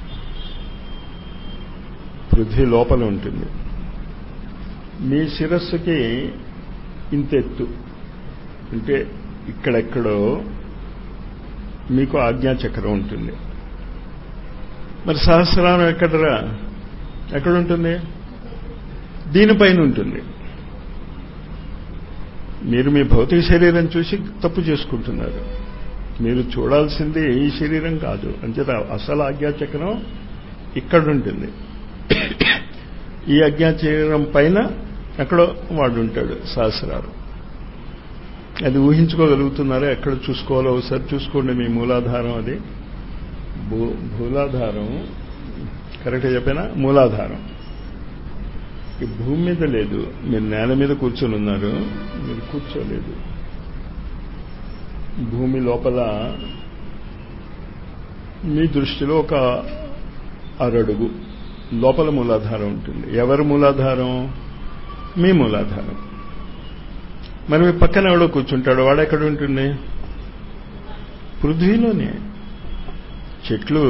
పృథ్వీ లోపల ఉంటుంది. మీ శిరస్సుకి ఇంతెత్తు అంటే ఇక్కడెక్కడో మీకు ఆజ్ఞాచక్రం ఉంటుంది. మరి సహస్రారం ఎక్కడరా? ఎక్కడుంటుంది? దీనిపైన ఉంటుంది. మీరు మీ భౌతిక శరీరం చూసి తప్పు చేసుకుంటున్నారు. మీరు చూడాల్సింది ఈ శరీరం కాదు. అంచేత అసలు ఆజ్ఞాచక్రం ఇక్కడుంటుంది. ఈ అజ్ఞాచక్రం పైన ఎక్కడో వాడు ఉంటాడు సహస్రారం. అది ఊహించుకోగలుగుతున్నారా? ఎక్కడ చూసుకోవాలో ఒకసారి చూసుకోండి. మీ మూలాధారం అది భూ మూలాధారం కరెక్ట్గా చెప్పానా? మూలాధారం ఈ భూమి మీద లేదు. మీరు నేల మీద కూర్చొని ఉన్నారు, మీరు కూర్చోలేదు. భూమి లోపల మీ దృష్టిలో ఒక అరడుగు లోపల మూలాధారం ఉంటుంది. ఎవరి మూలాధారం? మీ మూలాధారం. మరి మీ పక్కన ఎవడో కూర్చుంటాడు, వాడెక్కడ ఉంటుంది? పృథ్వీలోనే. చెట్లు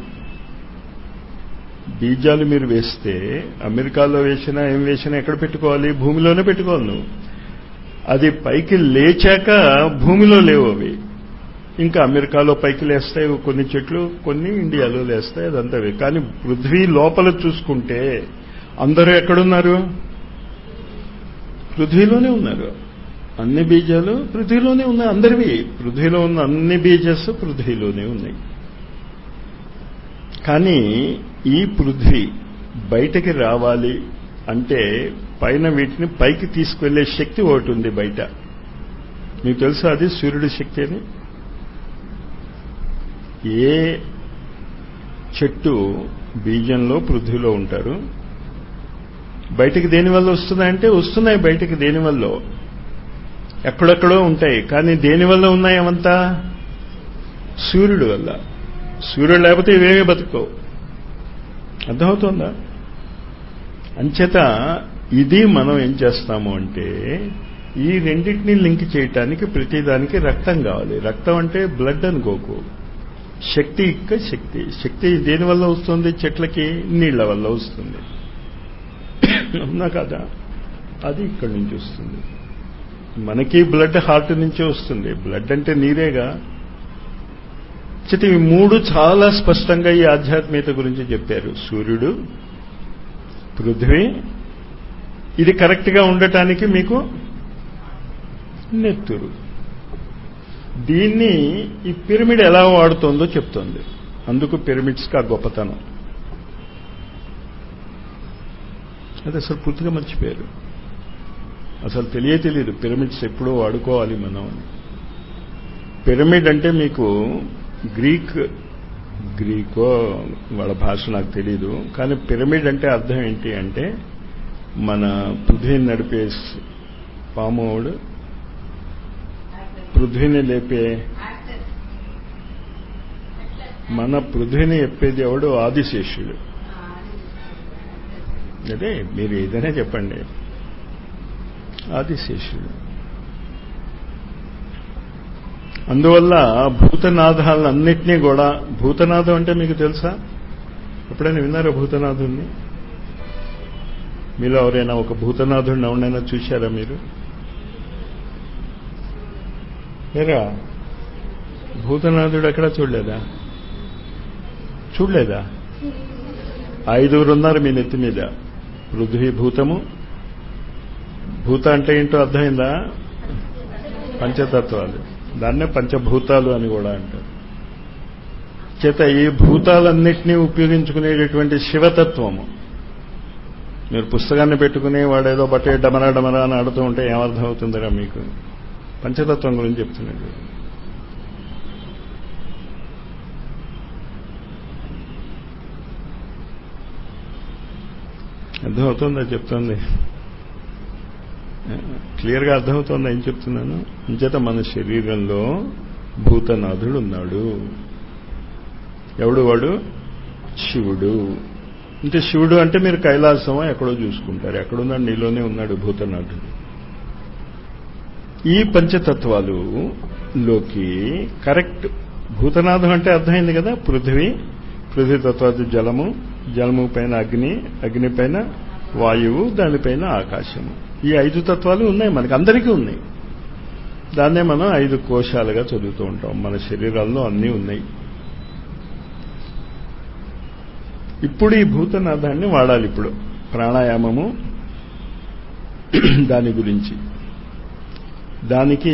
బీజాలు మీరు వేస్తే అమెరికాలో వేసినా ఏం వేసినా ఎక్కడ పెట్టుకోవాలి? భూమిలోనే పెట్టుకోవాలి నువ్వు. అది పైకి లేచాక భూమిలో లేవు అవి. ఇంకా అమెరికాలో పైకి లేస్తాయి కొన్ని చెట్లు, కొన్ని ఇండియాలో లేస్తాయి, అదంతా. కానీ పృథ్వీ లోపల చూసుకుంటే అందరూ ఎక్కడున్నారు? పృథ్వీలోనే ఉన్నారు. అన్ని బీజాలు పృథ్వీలోనే ఉన్నాయి, అందరివి. పృథ్వీలో ఉన్న అన్ని బీజస్ పృథ్వీలోనే ఉన్నాయి. కానీ ఈ పృథ్వీ బయటకి రావాలి అంటే పైన వీటిని పైకి తీసుకువెళ్లే శక్తి ఒకటి ఉంది బయట. మీకు తెలుసా అది సూర్యుడి శక్తి అని? ఏ చెట్టు బీజంలో పృథ్వీలో ఉంటారు, బయటికి దేనివల్ల వస్తున్నాయంటే వస్తున్నాయి బయటికి దేనివల్ల, ఎక్కడెక్కడో ఉంటాయి. కానీ దేనివల్ల ఉన్నాయి అవంతా? సూర్యుడి వల్ల. సూర్యుడు లేకపోతే ఇవేమీ బతుకోవు. అర్థమవుతుందా? అంచేత ఇది మనం ఏం చేస్తాము అంటే ఈ రెండింటినీ లింక్ చేయటానికి ప్రతిదానికి రక్తం కావాలి. రక్తం అంటే బ్లడ్ అనుకోకు, శక్తి. ఇక్క శక్తి. శక్తి దేనివల్ల వస్తుంది? చెట్లకి నీళ్ల వల్ల వస్తుంది, అవునా కదా? అది ఇక్కడి నుంచి వస్తుంది. మనకి బ్లడ్ హార్ట్ నుంచే వస్తుంది. బ్లడ్ అంటే నీరేగా. ఈ మూడు చాలా స్పష్టంగా ఈ ఆధ్యాత్మికత గురించి చెప్పారు. సూర్యుడు, పృథ్వీ, ఇది కరెక్ట్గా ఉండటానికి మీకు నెత్తురు. దీన్ని ఈ పిరమిడ్ ఎలా వాడుతోందో చెప్తోంది. అందుకు పిరమిడ్స్కి ఆ గొప్పతనం. అది అసలు పూర్తిగా మర్చిపోయారు. అసలు తెలియ తెలియదు పిరమిడ్స్ ఎప్పుడో వాడుకోవాలి మనం. పిరమిడ్ అంటే మీకు గ్రీక్ గ్రీకో వాళ్ళ భాష నాకు తెలీదు, కానీ పిరమిడ్ అంటే అర్థం ఏంటి అంటే మన పృథ్వీని నడిపే పామోడు, పృథ్వీని లేపే, మన పృథ్వీని ఎప్పేది ఎవడు? ఆదిశేషుడు. అదే మీరు ఏదైనా చెప్పండి, ఆదిశేషుడు. అందువల్ల భూతనాదాలన్నింటినీ కూడా, భూతనాదం అంటే మీకు తెలుసా? ఎప్పుడైనా విన్నారా భూతనాథుణ్ణి? మీలో ఎవరైనా ఒక భూతనాథుడిని ఎవరైనా చూశారా మీరు? లేరా? భూతనాథుడు ఎక్కడా చూడలేదా? చూడలేదా? ఐదుగురు ఉన్నారు మీ నెత్తి మీద. పృథ్వీ భూతము. భూత అంటే ఏంటో అర్థమైందా? పంచతత్వాలు. దాన్నే పంచభూతాలు అని కూడా అంటారు. చేత ఈ భూతాలన్నింటినీ ఉపయోగించుకునేటటువంటి శివతత్వము. మీరు పుస్తకాన్ని పెట్టుకుని వాడేదో బట్టే డమరా డమరా అని ఆడుతూ ఉంటే ఏమర్థం అవుతుందిరా మీకు? పంచతత్వం గురించి చెప్తున్నాడు. అర్థమవుతుందా చెప్తుంది? క్లియర్గా అర్థమవుతుందా ఏం చెప్తున్నాను? అంచేత మన శరీరంలో భూతనాథుడు ఉన్నాడు. ఎవడు వాడు? శివుడు. అంటే శివుడు అంటే మీరు కైలాసమో ఎక్కడో చూసుకుంటారు. ఎక్కడున్నాడు? నీలోనే ఉన్నాడు భూతనాథుడు. ఈ పంచతత్వాలు లోకి కరెక్ట్ భూతనాథం అంటే అర్థమైంది కదా? పృథ్వీ, పృథ్వీ తత్వాలు జలము, జలము పైన అగ్ని, అగ్ని పైన వాయువు, దానిపైన ఆకాశము. ఈ ఐదు తత్వాలు ఉన్నాయి, మనకి అందరికీ ఉన్నాయి. దాన్నే మనం ఐదు కోశాలుగా చదువుతూ ఉంటాం. మన శరీరాల్లో అన్నీ ఉన్నాయి. ఇప్పుడు ఈ భూతనాదాన్ని వాడాలి. ఇప్పుడు ప్రాణాయామము దాని గురించి. దానికి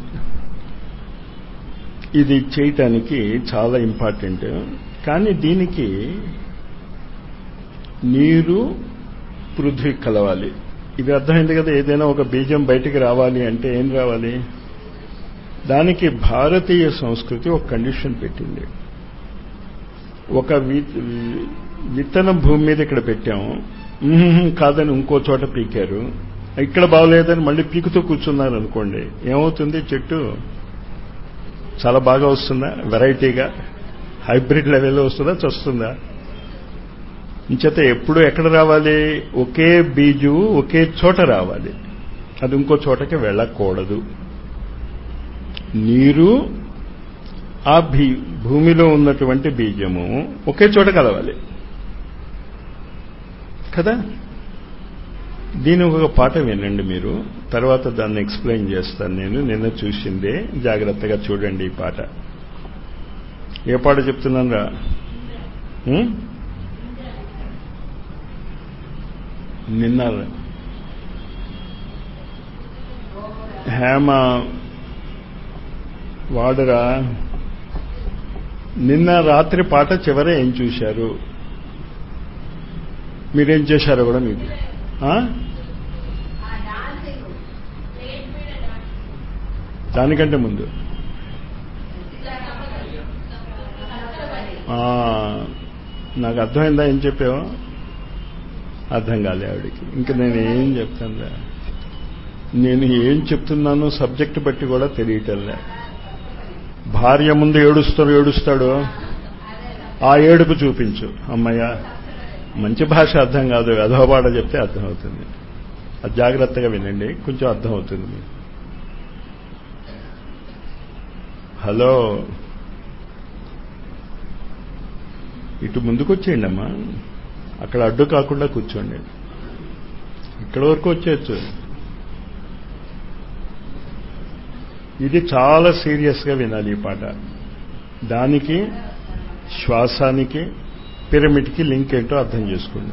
ఇది చేయటానికి చాలా ఇంపార్టెంట్. కానీ దీనికి నీరు పృథ్వీ కలవాలి. ఇది అర్థమైంది కదా. ఏదైనా ఒక బీజం బయటికి రావాలి అంటే ఏం రావాలి? దానికి భారతీయ సంస్కృతి ఒక కండిషన్ పెట్టింది. ఒక విత్తనం భూమి మీద ఇక్కడ పెట్టాము, కాదని ఇంకో చోట పీకారు, ఇక్కడ బాగోలేదని మళ్ళీ పీకుతూ కూర్చున్నారు అనుకోండి, ఏమవుతుంది? చెట్టు చాలా బాగా వస్తుందా? వెరైటీగా హైబ్రిడ్ లెవెల్లో వస్తుందా? చస్తుందా? ఇంచేత ఎప్పుడు ఎక్కడ రావాలి? ఒకే బీజు ఒకే చోట రావాలి, అది ఇంకో చోటకి వెళ్ళకూడదు. నీరు ఆ భీ భూమిలో ఉన్నటువంటి బీజము ఒకే చోట కలవాలి కదా. దీని ఒక పాట వినండి మీరు, తర్వాత దాన్ని ఎక్స్ప్లెయిన్ చేస్తాను నేను. నిన్న చూసిందే, జాగ్రత్తగా చూడండి ఈ పాట. ఏ పాట చెప్తున్నాను రా? నిన్న హేమ వాడరా, నిన్న రాత్రి పాట చివర ఏం చూశారు, మీరేం చేశారో కూడా మీకు దానికంటే ముందు నాకు అర్థమైందా? ఏం చెప్పావో అర్థం కాలే ఆవిడికి. ఇంకా నేను ఏం చెప్తానులే, నేను ఏం చెప్తున్నానో సబ్జెక్ట్ బట్టి కూడా తెలియటంలే. భార్య ముందు ఏడుస్తాడు ఏడుస్తాడు ఆ ఏడుపు చూపించు. అమ్మయ్య, మంచి భాష అర్థం కాదు, అధోపాట చెప్తే అర్థమవుతుంది. అది జాగ్రత్తగా వినండి, కొంచెం అర్థమవుతుంది మీకు. హలో, ఇటు ముందుకు వచ్చేయండి అమ్మా, అక్కడ అడ్డు కాకుండా కూర్చోండి. ఇక్కడ వరకు వచ్చేయచ్చు. ఇది చాలా సీరియస్గా వినాలి ఈ పాట. దానికి శ్వాసానికి పిరమిడ్కి లింక్ ఏంటో అర్థం చేసుకోండి.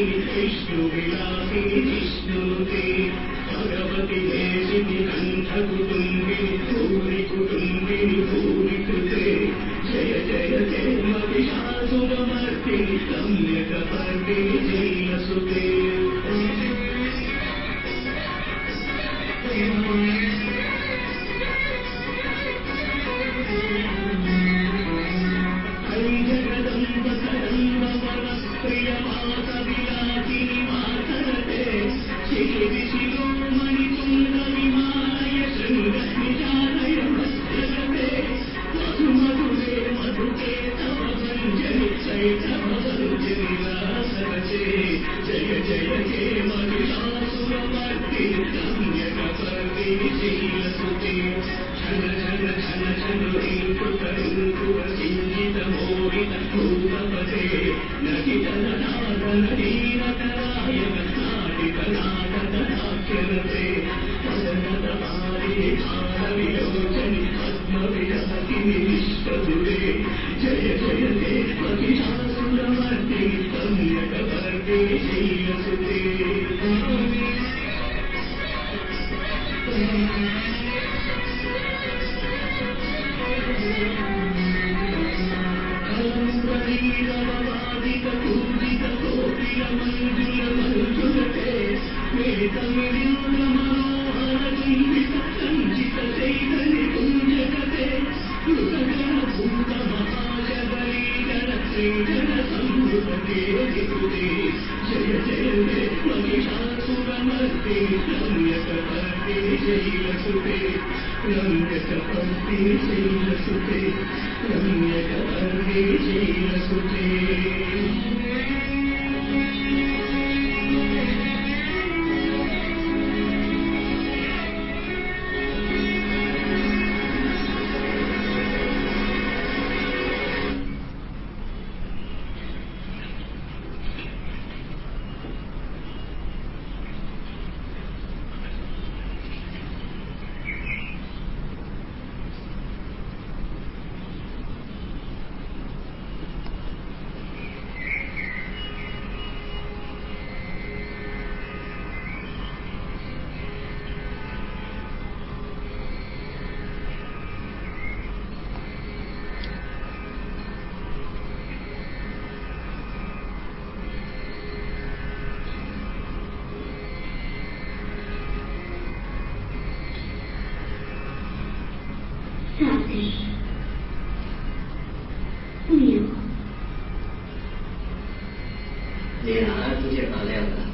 నేను ఆరాధించే బాలే కదా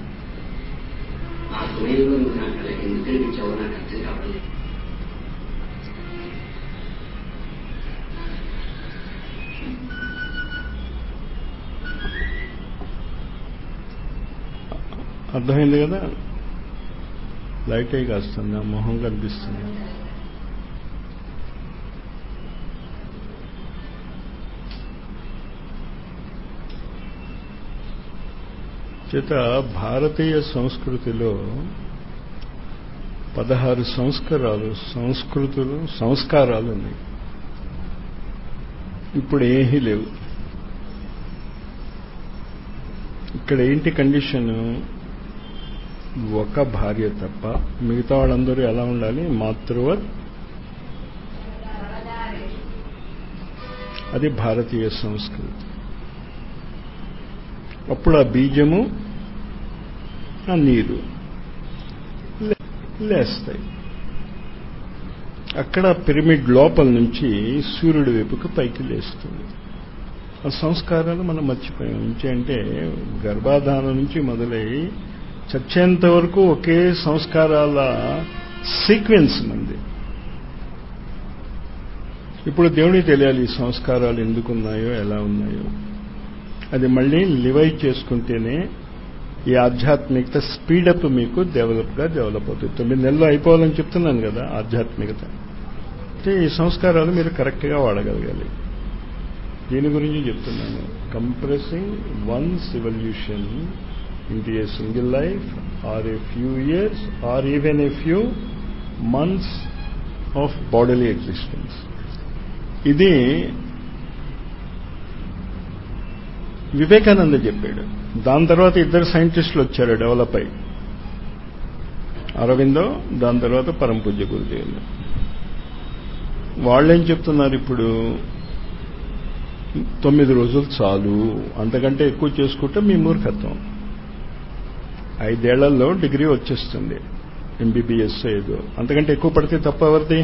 ఆ సమయంలో నువ్వు నా కళకి ఎందుకు కనిపించావో నాకు అర్థం కావట్లేదు. అర్థమైంది కదా? లైట్ అయి కాస్తుంది, ఆ మొహం కనిపిస్తుంది. చేత భారతీయ సంస్కృతిలో పదహారు సంస్కారాలు సంస్కృతులు సంస్కారాలు ఉన్నాయి. ఇప్పుడు ఏమీ లేవు. ఇక్కడ ఏంటి కండిషన్? ఒక భార్య తప్ప మిగతా వాళ్ళందరూ ఎలా ఉండాలి? మాతృవత్. అది భారతీయ సంస్కృతి. అప్పుడు ఆ బీజము ఆ నీరు లేస్తాయి. అక్కడ పిరమిడ్ లోపల నుంచి సూర్యుడి వైపుకు పైకి లేస్తుంది. ఆ సంస్కారాలు మనం మర్చిపోయాం. అంటే గర్భాధానం నుంచి మొదలై చచ్చేంత వరకు ఒకే సంస్కారాల సీక్వెన్స్ మంది. ఇప్పుడు దేవుడికి తెలియాలి ఈ సంస్కారాలు ఎందుకున్నాయో ఎలా ఉన్నాయో. అది మళ్ళీ లివైజ్ చేసుకుంటేనే ఈ ఆధ్యాత్మికత స్పీడప్ మీకు డెవలప్గా డెవలప్ అవుతుంది. తొమ్మిది నెలలు అయిపోవాలని చెప్తున్నాను కదా ఆధ్యాత్మికత. అంటే ఈ సంస్కారాలు మీరు కరెక్ట్గా వాడగలగాలి. దీని గురించి చెప్తున్నాను. Compressing one's evolution into a single life or a few years or even a few months of bodily existence. ఇది వివేకానంద చెప్పాడు. దాని తర్వాత ఇద్దరు సైంటిస్టులు వచ్చారు డెవలప్ అయ్యి, అరవిందో, దాని తర్వాత పరమపూజ్య గురుదేవులు. వాళ్ళేం చెప్తున్నారు ఇప్పుడు, తొమ్మిది రోజులు చాలు, అంతకంటే ఎక్కువ చేసుకుంటే మీ మూర్ఖత్వం. ఐదేళ్లలో డిగ్రీ వచ్చేస్తుంది, ఎంబీబీఎస్ ఏదో, అంతకంటే ఎక్కువ పడితే తప్ప ఎవరిది?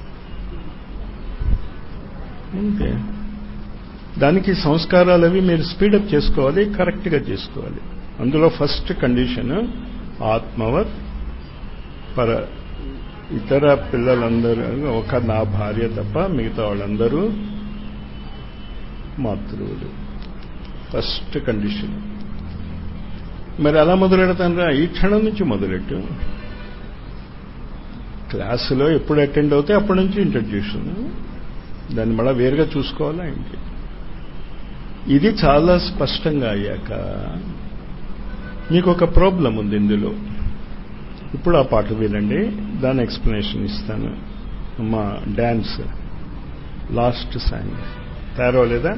అంతే. దానికి సంస్కారాలు అవి మీరు స్పీడప్ చేసుకోవాలి, కరెక్ట్గా చేసుకోవాలి. అందులో ఫస్ట్ కండిషన్ ఆత్మవత్ పర. ఇతర పిల్లలందరూ, ఒక నా భార్య తప్ప మిగతా వాళ్ళందరూ మాతృవులు. First condition. మరి అలా మొదలెడతానరా? ఈ క్షణం నుంచి మొదలెట్టు. క్లాసులో ఎప్పుడు అటెండ్ అవుతే అప్పటి నుంచి ఇంట్రడ్యూషన్, దాన్ని మళ్ళీ వేరుగా చూసుకోవాలా ఏంటి? ఇది చాలా స్పష్టంగా అయ్యాక మీకు ఒక ప్రాబ్లం ఉంది ఇందులో. ఇప్పుడు ఆ పాట వినండి, దాని ఎక్స్ప్లెనేషన్ ఇస్తాను. మా డాన్స్ లాస్ట్ సాంగ్ తయారవలేదా?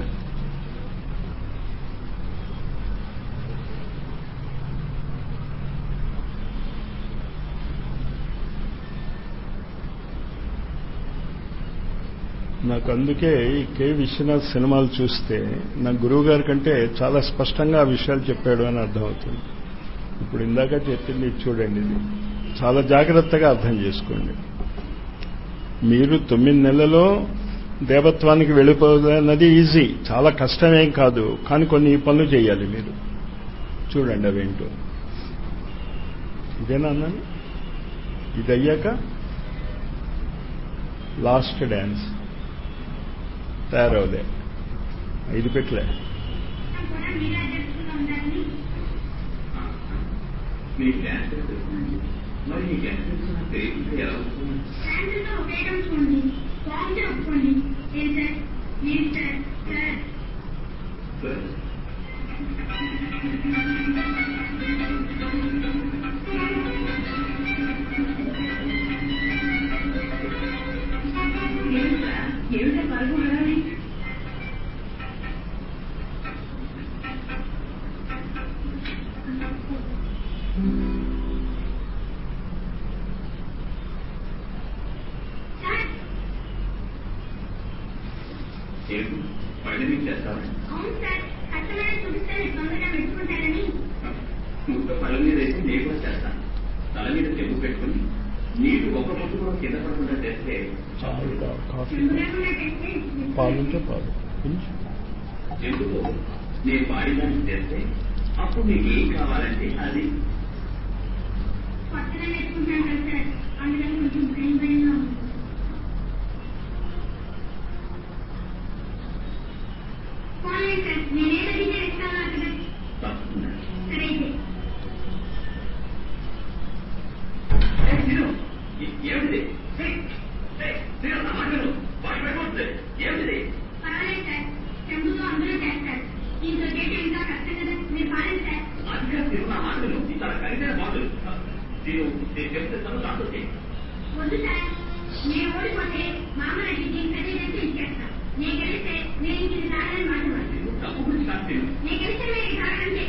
నాకు అందుకే ఈ కె విశ్వనాథ్ సినిమాలు చూస్తే నా గురువు గారి కంటే చాలా స్పష్టంగా ఆ విషయాలు చెప్పాడు అని అర్థమవుతుంది. ఇప్పుడు ఇందాక చెప్పింది చూడండి, ఇది చాలా జాగ్రత్తగా అర్థం చేసుకోండి. మీరు తొమ్మిది నెలల్లో దేవత్వానికి వెళ్ళిపోదన్నది ఈజీ, చాలా కష్టమేం కాదు, కానీ కొన్ని పనులు చేయాలి మీరు. చూడండి అవేంటో. ఇదేనా అన్నాను? ఇది అయ్యాక లాస్ట్ డ్యాన్స్ తయారవలే, ఐదు పెట్టలే. పాలుంటే పాలు ఎందుకు నేను వాడిదాన్ని చేస్తే అప్పుడు మీకు ఏం కావాలంటే అది ఏమిటి ఏమిటి అదిగా తిరు నా మాటలు చాలా ఖరీదైన మాటలు నేను నేను చెప్తాను దాంతో వద్దు సార్. నేను ఓడిపోతే మామూలు ఖరీదైతే ఇచ్చేస్తాను. నేను గెలిస్తే నేను ఇది తాగని మాట తప్పు గురించి కాదు. నేను గెలిస్తే మీరు తాగనంటే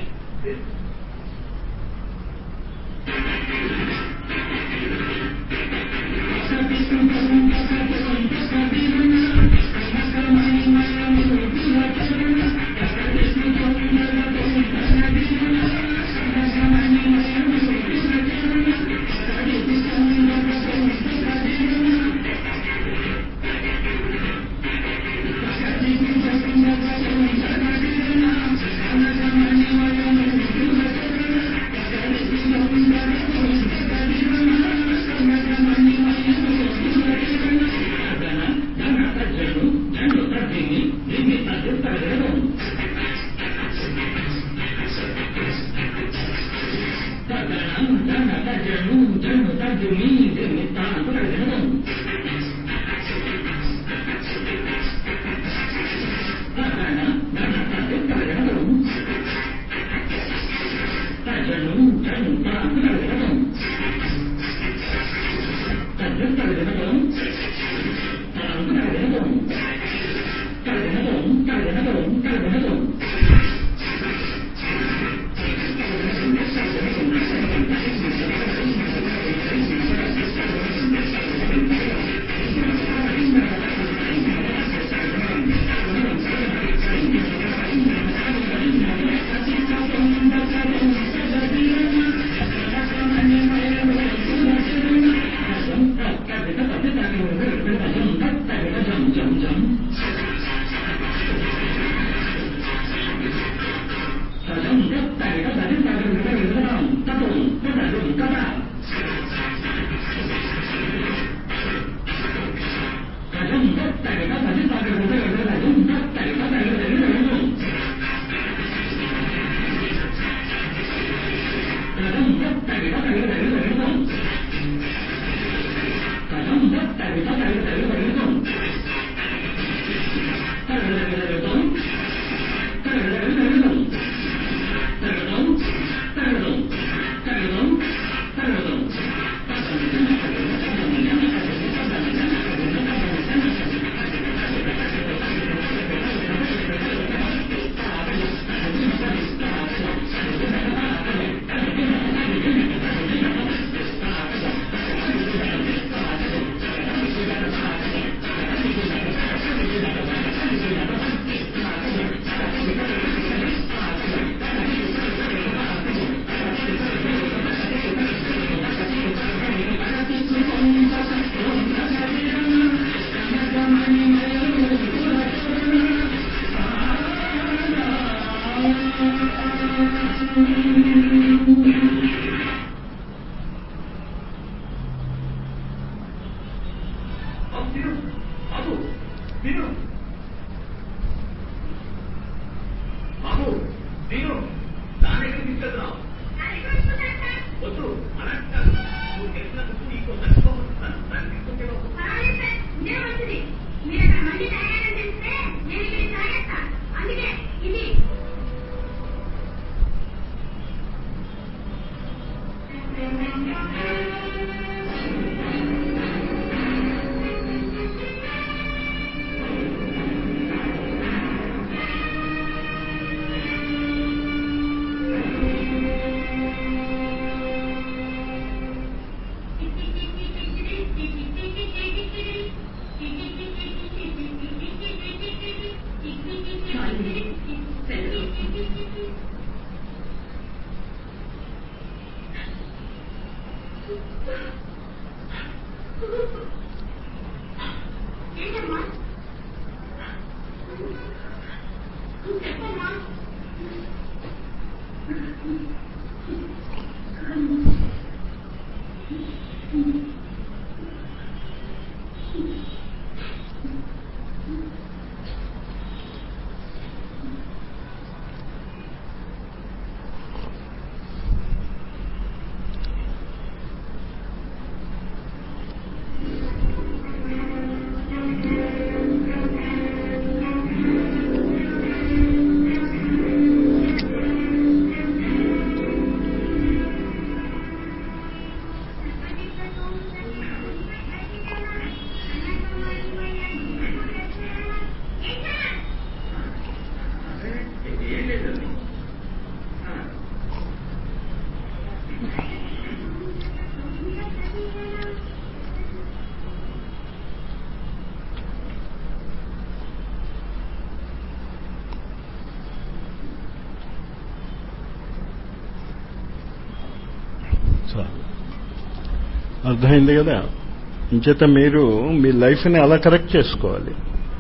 అర్థమైంది కదా. ఇంచేత మీరు మీ లైఫ్ని అలా కరెక్ట్ చేసుకోవాలి.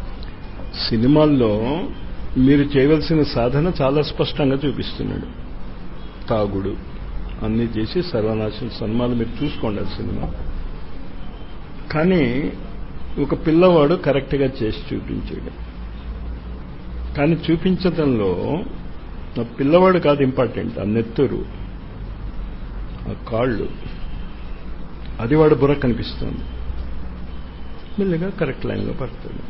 సినిమాల్లో మీరు చేయవలసిన సాధన చాలా స్పష్టంగా చూపిస్తున్నాడు. తాగుడు అన్నీ చేసి సర్వనాశనం సినిమాలు మీరు చూసుకోండి. ఆ సినిమా కానీ ఒక పిల్లవాడు కరెక్ట్గా చేసి చూపించాడు. కానీ చూపించడంలో ఆ పిల్లవాడు కాదు ఇంపార్టెంట్, ఆ నెత్తురు, ఆ కాళ్ళు, అది వాడు బుర్ర కనిపిస్తుంది. మెల్లిగా కరెక్ట్ లైన్లో పడుతుంది.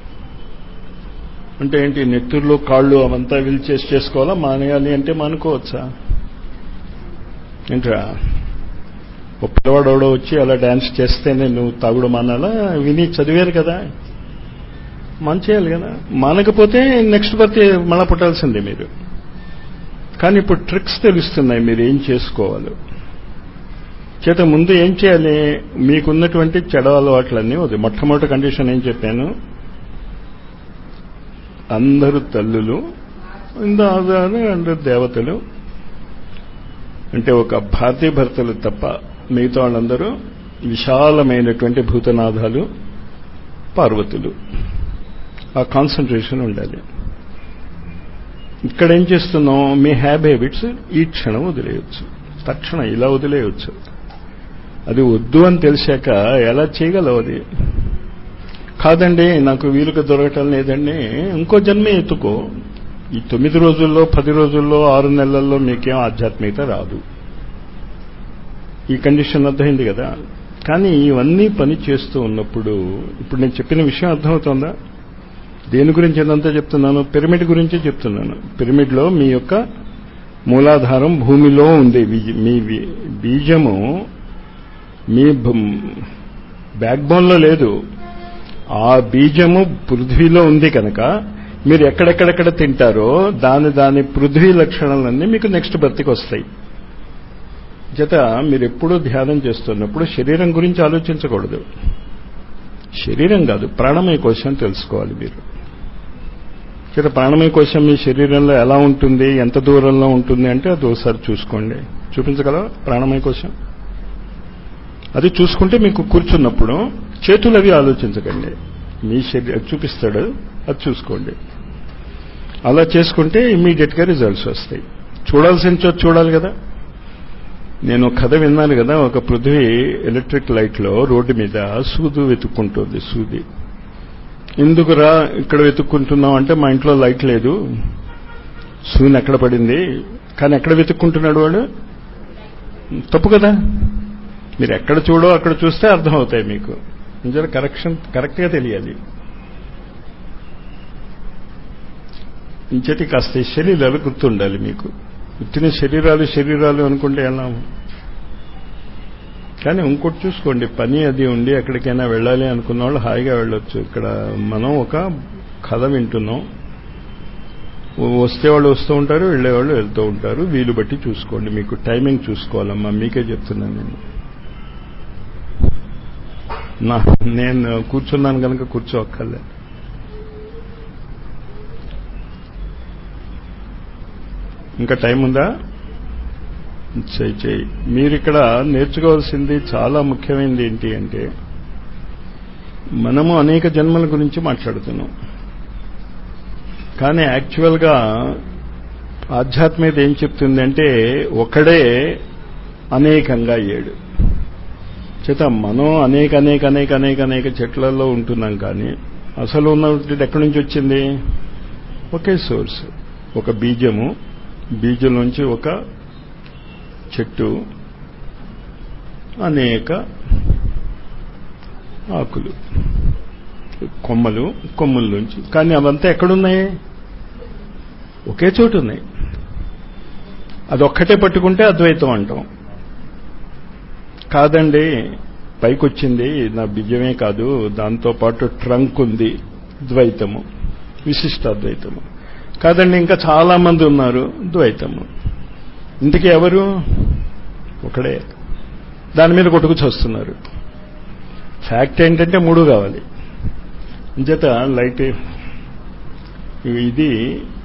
అంటే ఏంటి, నెత్తుర్లు కాళ్ళు అవంతా వీలు చేసి చేసుకోవాలా, మానేయాలి అంటే మానుకోవచ్చా ఏంట్రా? ఓ పిల్లవాడు ఎవడో వచ్చి అలా డ్యాన్స్ చేస్తేనే నువ్వు తాగుడు మానాలా? విని చదివారు కదా, మానేయాలి కదా. మానకపోతే నెక్స్ట్ బర్త్ మళ్ళా పుట్టాల్సిందే మీరు. కానీ ఇప్పుడు ట్రిక్స్ తెలుస్తున్నాయి మీరు ఏం చేసుకోవాలో. చేత ముందు ఏం చేయాలి, మీకున్నటువంటి చెడ అలవాట్లన్నీ వద్దు. మొట్టమొదటి కండిషన్ ఏం చెప్పాను, అందరూ తల్లులు, అందరూ దేవతలు, అంటే ఒక భారతీయ భర్తలు తప్ప మిగతా వాళ్ళందరూ విశాలమైనటువంటి భూతనాథాలు, పార్వతులు. ఆ కాన్సన్ట్రేషన్ ఉండాలి. ఇక్కడ ఏం చేస్తున్నాం, మీ హ్యాబ్ హ్యాబిట్స్ ఈ క్షణం వదిలేయచ్చు, తక్షణం ఇలా వదిలేయచ్చు. అది వద్దు అని తెలిసాక ఎలా చేయగలవు? అది కాదండి నాకు వీలుగా దొరకటం లేదండి, ఇంకో జన్మే ఎత్తుకో. ఈ తొమ్మిది రోజుల్లో, పది రోజుల్లో, ఆరు నెలల్లో మీకేం ఆధ్యాత్మికత రాదు. ఈ కండిషన్ అర్థమైంది కదా. కానీ ఇవన్నీ పని చేస్తూ ఉన్నప్పుడు ఇప్పుడు నేను చెప్పిన విషయం అర్థమవుతుందా? దేని గురించి ఇదంతా చెప్తున్నాను? పిరమిడ్ గురించి చెప్తున్నాను. పిరమిడ్లో మీ యొక్క మూలాధారం భూమిలో ఉంది. మీ బీజము మీ బ్యాక్ బోన్లో లేదు, ఆ బీజము పృథ్వీలో ఉంది. కనుక మీరు ఎక్కడెక్కడెక్కడ తింటారో దాని దాని పృథ్వీ లక్షణాలన్నీ మీకు నెక్స్ట్ బర్త్కి వస్తాయి. చేత మీరు ఎప్పుడూ ధ్యానం చేస్తున్నప్పుడు శరీరం గురించి ఆలోచించకూడదు. శరీరం కాదు, ప్రాణమయ కోశం తెలుసుకోవాలి మీరు. చేత ప్రాణమయ కోశం మీ శరీరంలో ఎలా ఉంటుంది, ఎంత దూరంలో ఉంటుంది అంటే అది ఒకసారి చూసుకోండి. చూపించగలవా ప్రాణమయ కోశం? అది చూసుకుంటే మీకు కూర్చున్నప్పుడు చేతులు అవి ఆలోచించకండి, మీ శరీరం చూపిస్తాడు, అది చూసుకోండి. అలా చేసుకుంటే ఇమ్మీడియట్గా రిజల్ట్స్ వస్తాయి. చూడాల్సిన చోట చూడాలి కదా. నేను కథ విన్నాను కదా, ఒక పృథ్వీ ఎలక్ట్రిక్ లైట్లో రోడ్డు మీద సూదు వెతుక్కుంటుంది. సూది ఎందుకురా ఇక్కడ వెతుక్కుంటున్నాం అంటే, మా ఇంట్లో లైట్ లేదు, సూది ఎక్కడ పడింది. కానీ ఎక్కడ వెతుక్కుంటున్నాడు వాడు? తప్పు కదా. మీరు ఎక్కడ చూడో అక్కడ చూస్తే అర్థమవుతాయి మీకు. నిజంగా కరెక్షన్ కరెక్ట్గా తెలియాలి. ఇంచేటి కాస్త శరీరాలు గుర్తుండాలి మీకు. ఉత్తిన శరీరాలు శరీరాలు అనుకుంటే ఎలా? కానీ ఇంకోటి చూసుకోండి, పని అది ఉండి ఎక్కడికైనా వెళ్ళాలి అనుకున్న వాళ్ళు హాయిగా వెళ్ళొచ్చు. ఇక్కడ మనం ఒక కథ వింటున్నాం, వస్తే వాళ్ళు వస్తూ ఉంటారు, వెళ్ళేవాళ్ళు వెళ్తూ ఉంటారు. వీలు బట్టి చూసుకోండి, మీకు టైమింగ్ చూసుకోవాలమ్మా. మీకే చెప్తున్నాను నేను. నా నేను కూర్చున్నాను కనుక కూర్చోక్కర్లే. ఇంకా టైం ఉందా? చేయి చేయి. మీరు ఇక్కడ నేర్చుకోవాల్సింది చాలా ముఖ్యమైనది ఏంటి అంటే, మనము అనేక జన్మల గురించి మాట్లాడుతున్నాం. కానీ యాక్చువల్గా ఆధ్యాత్మికత ఏం చెప్తుంది అంటే, ఒకడే అనేకంగా అయ్యాడు. చేత మనం అనేక అనేక అనేక అనేక అనేక చెట్లలో ఉంటున్నాం. కానీ అసలు ఉన్నది ఎక్కడి నుంచి వచ్చింది? ఒకే సోర్స్, ఒక బీజము. బీజం నుంచి ఒక చెట్టు, అనేక ఆకులు, కొమ్మలు, కొమ్మల నుంచి. కానీ అవంతా ఎక్కడున్నాయి? ఒకే చోటు ఉన్నాయి. అదొక్కటే పట్టుకుంటే అద్వైతం అంటాం. కాదండి పైకొచ్చింది నా బీజమే కాదు, దాంతోపాటు ట్రంక్ ఉంది, ద్వైతము, విశిష్టాద్వైతము. కాదండి ఇంకా చాలా మంది ఉన్నారు, ద్వైతము. ఇంతకీ ఎవరు? ఒకడే. దాని మీద కొట్టుకు చూస్తున్నారు. ఫ్యాక్ట్ ఏంటంటే మూడు కావాలి. అంచేత లైట్ ఇది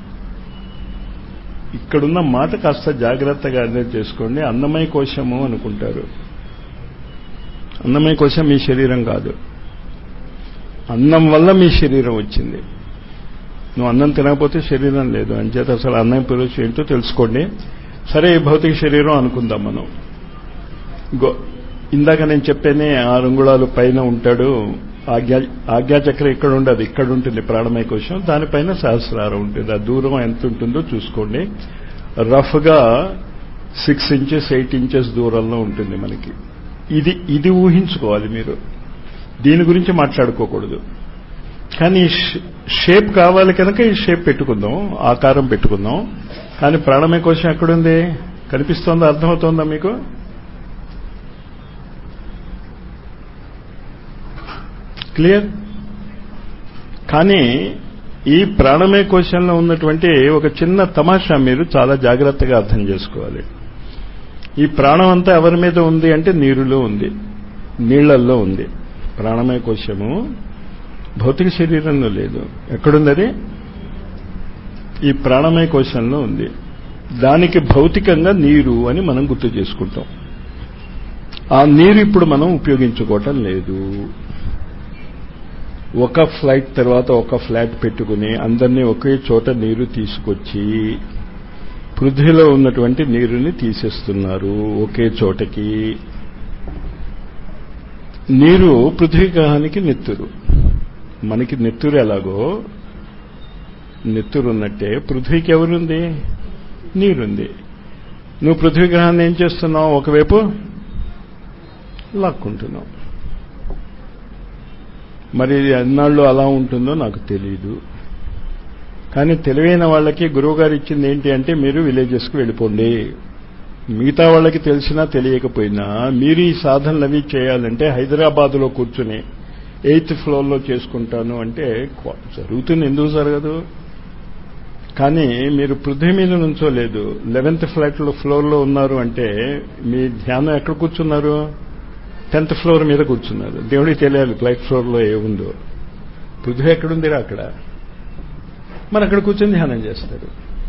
ఇక్కడున్న మాట కాస్త జాగ్రత్తగా అర్థం చేసుకోండి. అన్నమయ కోశము అనుకుంటారు. అన్నమయ కోశం మీ శరీరం కాదు. అన్నం వల్ల మీ శరీరం వచ్చింది. నువ్వు అన్నం తినకపోతే శరీరం లేదు. అంచేత అసలు అన్నం పురుషు ఏంటో తెలుసుకోండి. సరే, భౌతిక శరీరం అనుకుందాం మనం. గో ఇందాక నేను చెప్పేనే ఆరు అంగుళాలు పైన ఉంటాడు. ఆజ్ఞా ఆజ్ఞాచక్రం ఇక్కడ ఉండదు, ఇక్కడ ఉంటుంది ప్రాణమయ కోశం. దానిపైన సహస్రారం ఉంటుంది. ఆ దూరం ఎంత ఉంటుందో చూసుకోండి. రఫ్గా సిక్స్ ఇంచెస్ ఎయిట్ ఇంచెస్ దూరంలో ఉంటుంది మనకి. ఇది ఇది ఊహించుకోవాలి మీరు. దీని గురించి మాట్లాడుకోకూడదు. కానీ షేప్ కావాలి కనుక ఈ షేప్ పెట్టుకుందాం, ఆకారం పెట్టుకుందాం. కానీ ప్రాణమయ కోశం ఎక్కడుంది? కనిపిస్తోందా? అర్థమవుతోందా మీకు? క్లియర్? కానీ ఈ ప్రాణమయ కోశంలో ఉన్నటువంటి ఒక చిన్న తమాషా మీరు చాలా జాగ్రత్తగా అర్థం చేసుకోవాలి. ఈ ప్రాణం అంతా ఎవరి మీద ఉంది అంటే నీరులో ఉంది, నీళ్లల్లో ఉంది. ప్రాణమయ కోశము భౌతిక శరీరంలో లేదు. ఎక్కడుంది అది? ఈ ప్రాణమయ కోశంలో ఉంది. దానికి భౌతికంగా నీరు అని మనం గుర్తు చేసుకుంటాం. ఆ నీరు ఇప్పుడు మనం ఉపయోగించుకోవటం లేదు. ఒక ఫ్లైట్ తర్వాత ఒక ఫ్లాట్ పెట్టుకుని అందరినీ ఒకే చోట నీరు తీసుకొచ్చి పృథ్వీలో ఉన్నటువంటి నీరుని తీసేస్తున్నారు ఒకే చోటకి. నీరు పృథ్వీ గ్రహానికి నెత్తురు. మనకి నెత్తురు ఎలాగో నెత్తురున్నట్టే పృథ్వీకి ఎవరుంది? నీరుంది. నువ్వు పృథ్వీ గ్రహాన్ని ఏం చేస్తున్నావు? ఒకవైపు లాక్కుంటున్నావు. మరి ఎన్నాళ్ళు అలా ఉంటుందో నాకు తెలియదు. కానీ తెలివైన వాళ్ళకి గురువు గారు ఇచ్చింది ఏంటి అంటే మీరు విలేజెస్కి వెళ్ళిపోండి. మిగతా వాళ్ళకి తెలిసినా తెలియకపోయినా మీరు ఈ సాధనలు అవి చేయాలంటే హైదరాబాద్లో కూర్చుని ఎయిత్ ఫ్లోర్లో చేసుకుంటాను అంటే జరుగుతుంది. ఎందుకు జరగదు? కానీ మీరు పృథ్వీ మీద నుంచోలేదు, లెవెన్త్ ఫ్లాట్లో ఫ్లోర్లో ఉన్నారు అంటే మీ ధ్యానం ఎక్కడ కూర్చున్నారు? టెన్త్ ఫ్లోర్ మీద కూర్చున్నారు. దేవుడికి తెలియాలి ఫ్లైట్ ఫ్లోర్లో ఏముందో. పృథ్వీ ఎక్కడుందిరా అక్కడ. మరి అక్కడ కూర్చొని ధ్యానం చేస్తారు.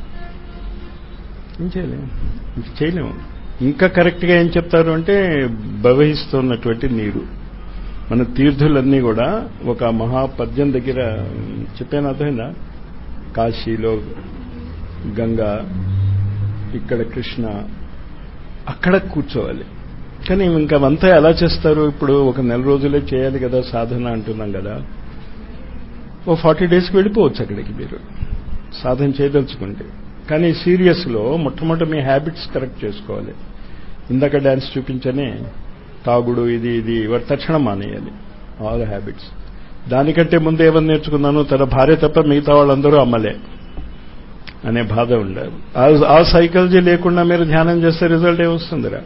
ఏం చేయలేము చేయలేము ఇంకా కరెక్ట్గా ఏం చెప్తారు అంటే ప్రవహిస్తున్నటువంటి నీరు. మన తీర్థులన్నీ కూడా ఒక మహాపద్యం దగ్గర చెప్పాను, అర్థమైందా? కాశీలో గంగా, ఇక్కడ కృష్ణ, అక్కడ కూర్చోవాలి. కానీ ఇంకా అంతా ఎలా చేస్తారు? ఇప్పుడు ఒక నెల రోజులే చేయాలి కదా సాధన అంటున్నాం కదా. ఓ ఫార్టీ డేస్కి వెళ్ళిపోవచ్చు అక్కడికి మీరు సాధన చేయదలుచుకుంటే. కానీ సీరియస్లో మొట్టమొదటి మీ హ్యాబిట్స్ కరెక్ట్ చేసుకోవాలి. ఇందాక డ్యాన్స్ చూపించని తాగుడు ఇది ఇది వాటి తక్షణం మానేయాలి ఆల్ హ్యాబిట్స్. దానికంటే ముందు ఏమని నేర్చుకున్నాను? తన భార్య తప్ప మిగతా వాళ్ళందరూ అమ్మలే అనే బాధ ఉండాలి. ఆ సైకాలజీ లేకుండా మీరు ధ్యానం చేస్తే రిజల్ట్ ఏమొస్తుందిరా?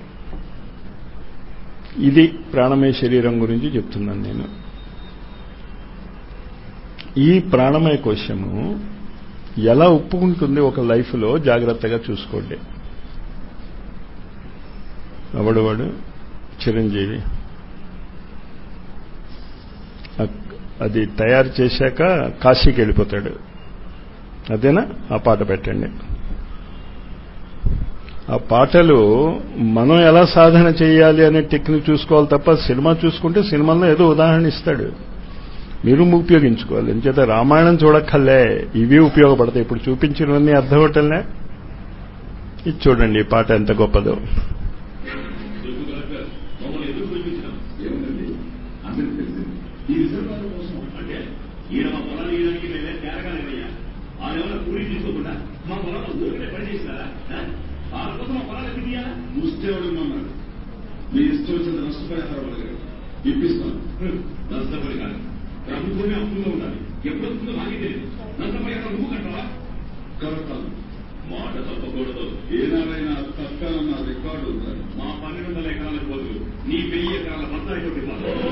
ఇది ప్రాణమయ శరీరం గురించి చెప్తున్నాను నేను. ఈ ప్రాణమయ కోశము ఎలా ఒప్పుకుంటుంది ఒక లైఫ్లో జాగ్రత్తగా చూసుకోండి. అవడు వాడు చిరంజీవి అది తయారు చేశాక కాశీకి వెళ్ళిపోతాడు. అదేనా? ఆ పాట పెట్టండి. ఆ పాటలు మనం ఎలా సాధన చేయాలి అనే టెక్నిక్ చూసుకోవాలి తప్ప సినిమా చూసుకుంటే సినిమాలో ఏదో ఉదాహరణ ఇస్తాడు, మీరు ఉపయోగించుకోవాలి. ఎంచేత రామాయణం చూడక్కర్లే, ఇవి ఉపయోగపడతాయి. ఇప్పుడు చూపించినవన్నీ అర్థమవటంలే. ఇది చూడండి ఈ పాట ఎంత గొప్పదో. మీ ఇష్టం వచ్చిన నష్టపరిహారం అడిగారు, ఇప్పిస్తాను. నష్టపరిహారం ప్రభుత్వమే అప్పుల్లో ఉండాలి. ఎప్పుడు వస్తుందో నాకే తెలియదు. నష్టపరిహారం నువ్వు కట్టవా? కడతాను. మాట తప్పకూడదు. ఏనాడైనా తప్పాలన్న రికార్డు ఉండాలి. మా పన్నెండు వందల ఎకరాల పోదు నీ వెయ్యి ఎకరాల బత్తాయి తోటి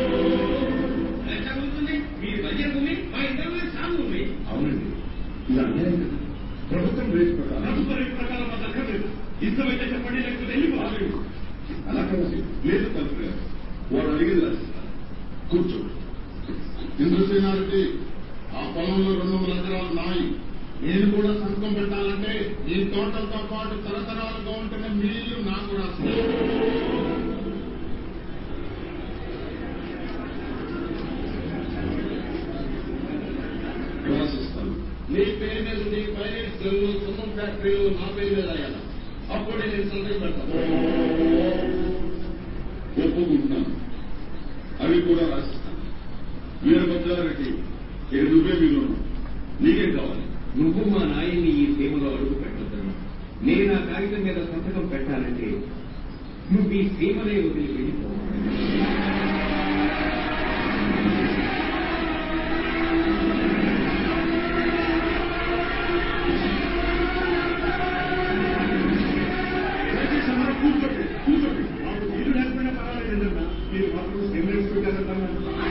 మీ బడ్జెట్ భూమి మా ఇద్దరు సాగు ఉంది. అవునండి, ఇది అన్యాయం కదా. ప్రభుత్వం రేటు ప్రకారం ప్రభుత్వ రేటు ప్రకారం మా దగ్గర లేదు. ఇష్టమైతే చెప్పండి, లేకపోతే వెళ్ళిపోవాలి. అలా కలిసి లేదు కలెక్టర్ గారు, వాడు అడిగేది రాసిస్తారు. కూర్చో. ఇంద్రసేనారెడ్డి, ఆ పొలంలో రెండు వందల ఎకరాలు నాయి. నేను కూడా సంతకం పెట్టాలంటే ఈ తోటలతో పాటు తరతరాలుగా ఉంటున్న మీ ఇల్లు నాకు రాస్తారు. రాసిస్తాను. నీ పేరు మీద నీ ప్రైవేట్ సెల్లు, సున్నం ఫ్యాక్టరీలు నా పేరు మీద అయ్యాను. అప్పుడే నేను సంతకం పెడతాను. ఒప్పుకుంటున్నాను. అవి కూడా రాసిస్తాను. వీరభద్రారెడ్డి, ఇక నువ్వే మీరు నీకేం కావాలి? నువ్వు మా నాయన్ని ఈ సేవలో అడుగు పెట్టొద్దాను. నేను ఆ కాగితం మీద సంతకం పెట్టాలంటే నువ్వు ఈ సేవలే వదిలి వెళ్ళిపో. కూర్చోండి కూర్చోండి. మాకు ఇల్లు లేకపోయినా పర్వాలేదన్నా, మీరు మాత్రం సేవ ఇన్స్పెక్టర్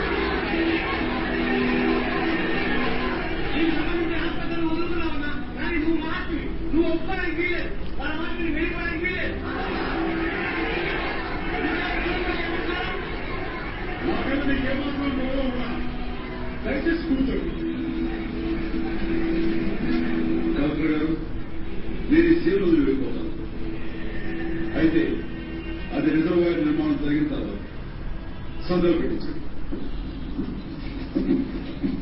నువ్వు మార్చి నువ్వు ఒప్పుకోవడానికి వీలేదు. వాళ్ళ మార్చిని వెళ్ళిపోవడానికి వీలేదు. ఏమాత్రం గౌరవం ఉన్నా దయచేసి కూర్చోండి. కలెక్టర్ గారు, నేను ఈ సేవలు వెళ్ళిపోతాను. అయితే అది రిజర్వాయర్ నిర్మాణం జరిగిన తర్వాత సందర్భం పెట్టించండి.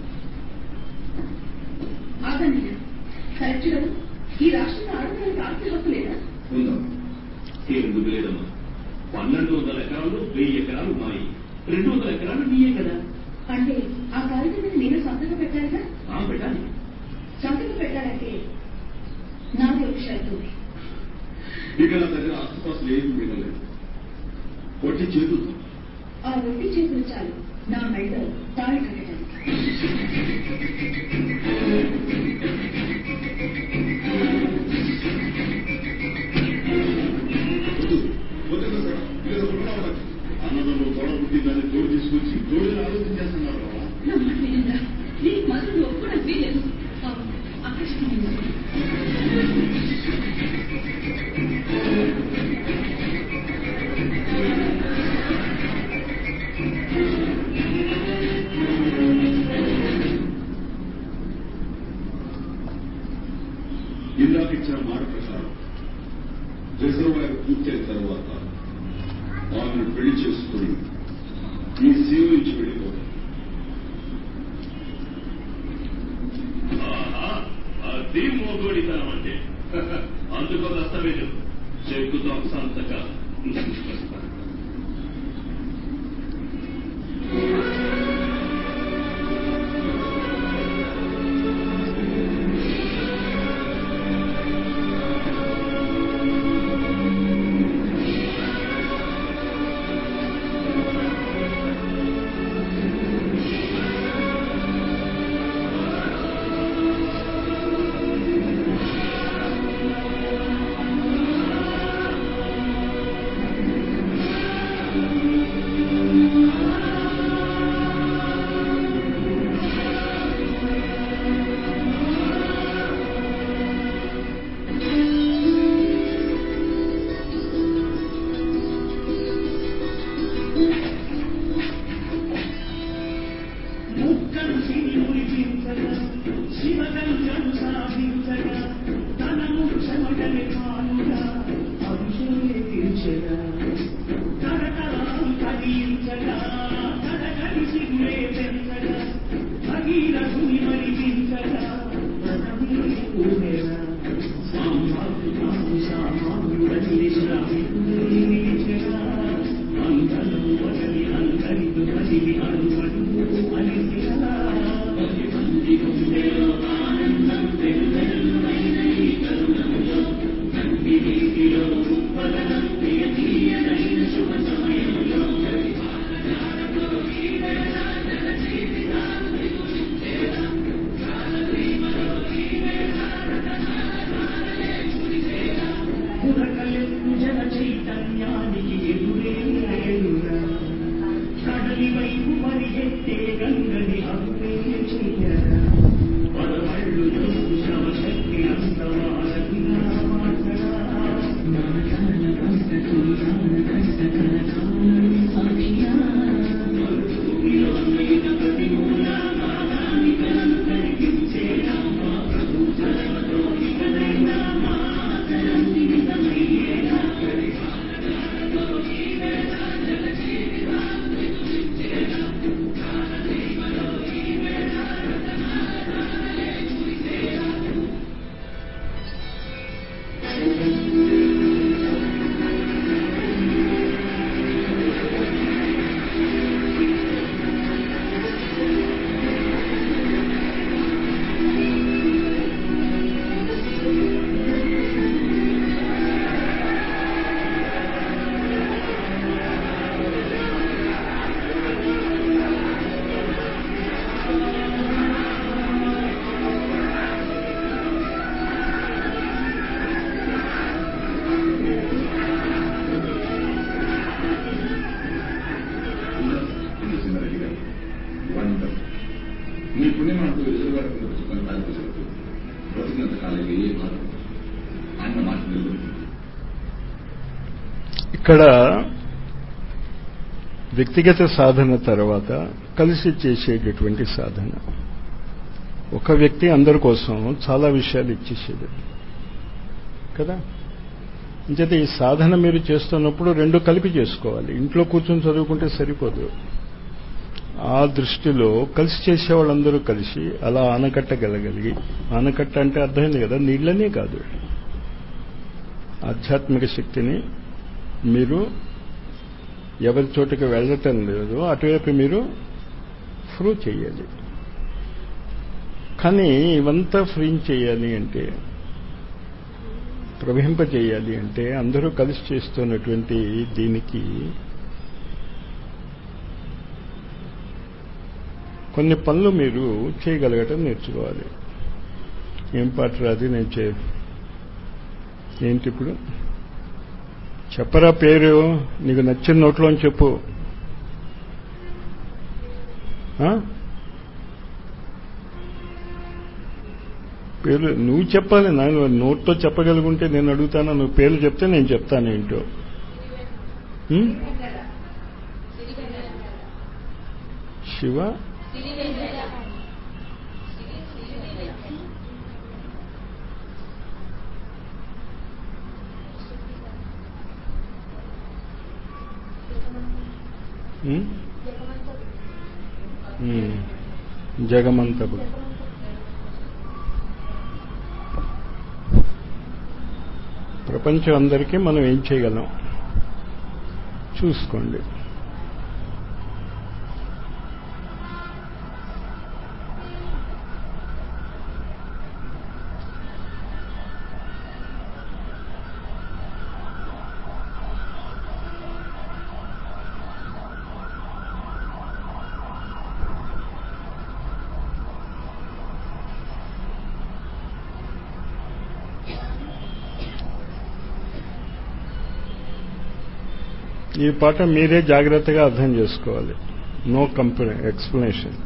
ఎందుకు లేదమ్మా, పన్నెండు వందల ఎకరాలు వెయ్యి ఎకరాలు మాయి, రెండు వందల ఎకరాలు నీయే కదా. అంటే ఆ కాగితం మీద నేను సంతకం పెట్టాలిగా? పెట్టాలి. సంతకం పెట్టాలంటే నాది ఒక షరతు. ఇక నా దగ్గర ఆస్తుపాస్తులు ఏమి మిగలేదు, ఒట్టి చేతులతో. ఆ ఒట్టి చేతులు చాలు నా మెడలో తాళి కట్టడానికి. అన్నదమ్ములు తోడ పుట్టి దాన్ని తోడు తీసుకొచ్చి తోడు ఆలోచన చేస్తున్నారు. నా మాట వినందా? నీకు మాత్రం ఒప్పుకోవడం వీలేదు. ఆకర్షణ ఇందాక ఇచ్చిన మాట ప్రకారం రిజర్వాయర్ పూర్తయిన తర్వాత ఆమెను పెళ్లి చేసుకుని ఈ సేవ నుంచి వెళ్ళిపోతాం. అది మోగోడితనం అంటే. అందుకో దస్తావేజు చెక్కుతో సంతగా ఇక్కడ వ్యక్తిగత సాధన తర్వాత కలిసి చేసేటటువంటి సాధన. ఒక వ్యక్తి అందరి కోసం చాలా విషయాలు ఇచ్చేసేది కదా. అంచేత ఈ సాధన మీరు చేస్తున్నప్పుడు రెండు కలిపి చేసుకోవాలి. ఇంట్లో కూర్చొని చదువుకుంటే సరిపోదు. ఆ దృష్టిలో కలిసి చేసేవాళ్ళందరూ కలిసి అలా ఆనకట్టగలగలిగి, ఆనకట్ట అంటే అర్థమైంది కదా, నీళ్ళనే కాదు, ఆధ్యాత్మిక శక్తిని మీరు ఎవరి చోటుకి వెళ్ళటం లేదు, అటువైపు మీరు ఫ్రూ చేయాలి. కానీ ఇవంతా ఫ్రీ చేయాలి అంటే, ప్రవహింప చేయాలి అంటే అందరూ కలిసి చేస్తున్నటువంటి దీనికి కొన్ని పనులు మీరు చేయగలగటం నేర్చుకోవాలి. ఏం పాట రాది నేను చే ఏంటి ఇప్పుడు చెప్పరా పేరు, నీకు నచ్చిన నోట్లోని చెప్పు. పేర్లు నువ్వు చెప్పాలి. నాకు నోట్తో చెప్పగలుగుంటే నేను అడుగుతాను, నువ్వు పేర్లు చెప్తే నేను చెప్తాను ఏంటో. శివ జగమంతపు ప్రపంచం అందరికీ మనం ఏం చేయగలం చూసుకోండి. ఈ పాట మీరే జాగ్రత్తగా అర్థం చేసుకోవాలి. No company explanation.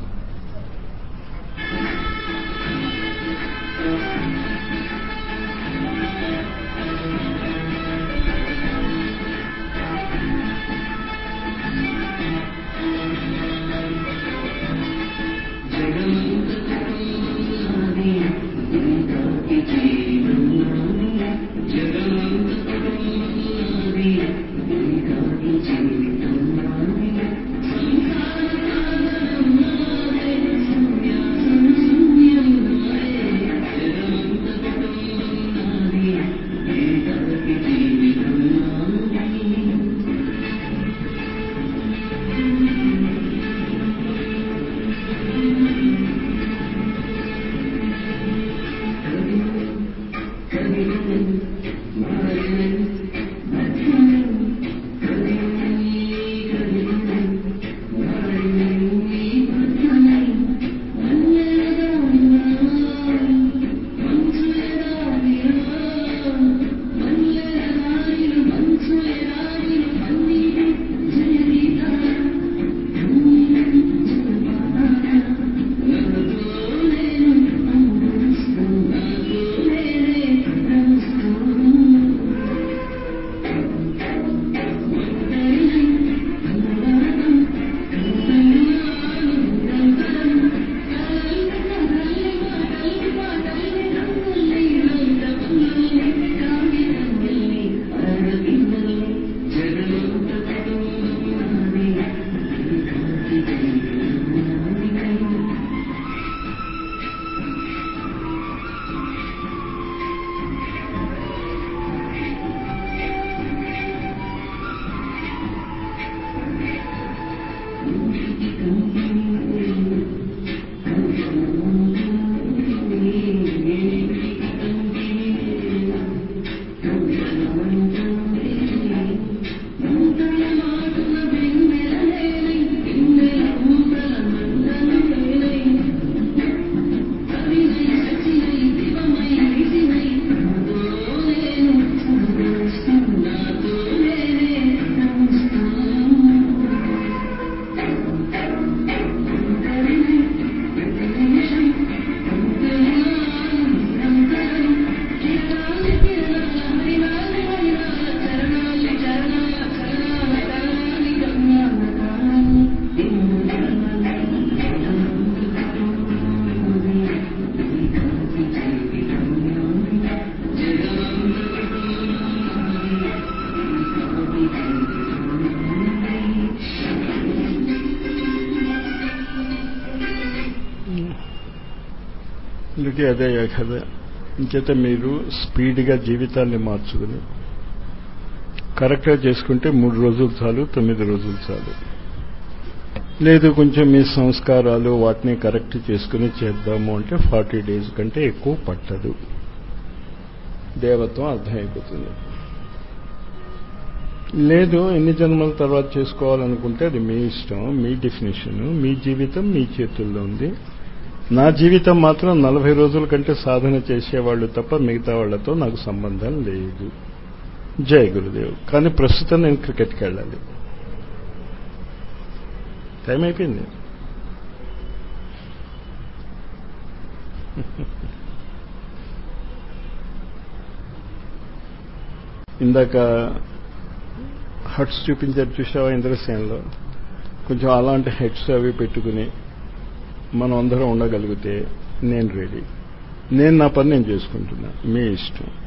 అందుకే అదే కదా. ఇంకైతే మీరు స్పీడ్గా జీవితాన్ని మార్చుకుని కరెక్ట్గా చేసుకుంటే మూడు రోజులు చాలు, తొమ్మిది రోజులు చాలు. లేదు కొంచెం మీ సంస్కారాలు వాటిని కరెక్ట్ చేసుకుని చేద్దాము అంటే ఫార్టీ డేస్ కంటే ఎక్కువ పట్టదు. దేవత్వం అర్థమైపోతుంది. లేదు ఎన్ని జన్మల తర్వాత చేసుకోవాలనుకుంటే అది మీ ఇష్టం, మీ డెఫినేషన్, మీ జీవితం మీ చేతుల్లో ఉంది. నా జీవితం మాత్రం నలభై రోజుల కంటే సాధన చేసేవాళ్ళు తప్ప మిగతా వాళ్లతో నాకు సంబంధం లేదు. జై గురుదేవ్. కానీ ప్రస్తుతం నేను క్రికెట్కి వెళ్ళాలి. టైం అయిపోయింది. ఇందాక హట్స్ చూపించారు చూసావా ఇంద్రసేనలో, కొంచెం అలాంటి హెడ్స్ అవి పెట్టుకుని మనం అందరం ఉండగలిగితే నేను రెడీ. నేను నా పని నేను చేసుకుంటున్నా, మీ ఇష్టం.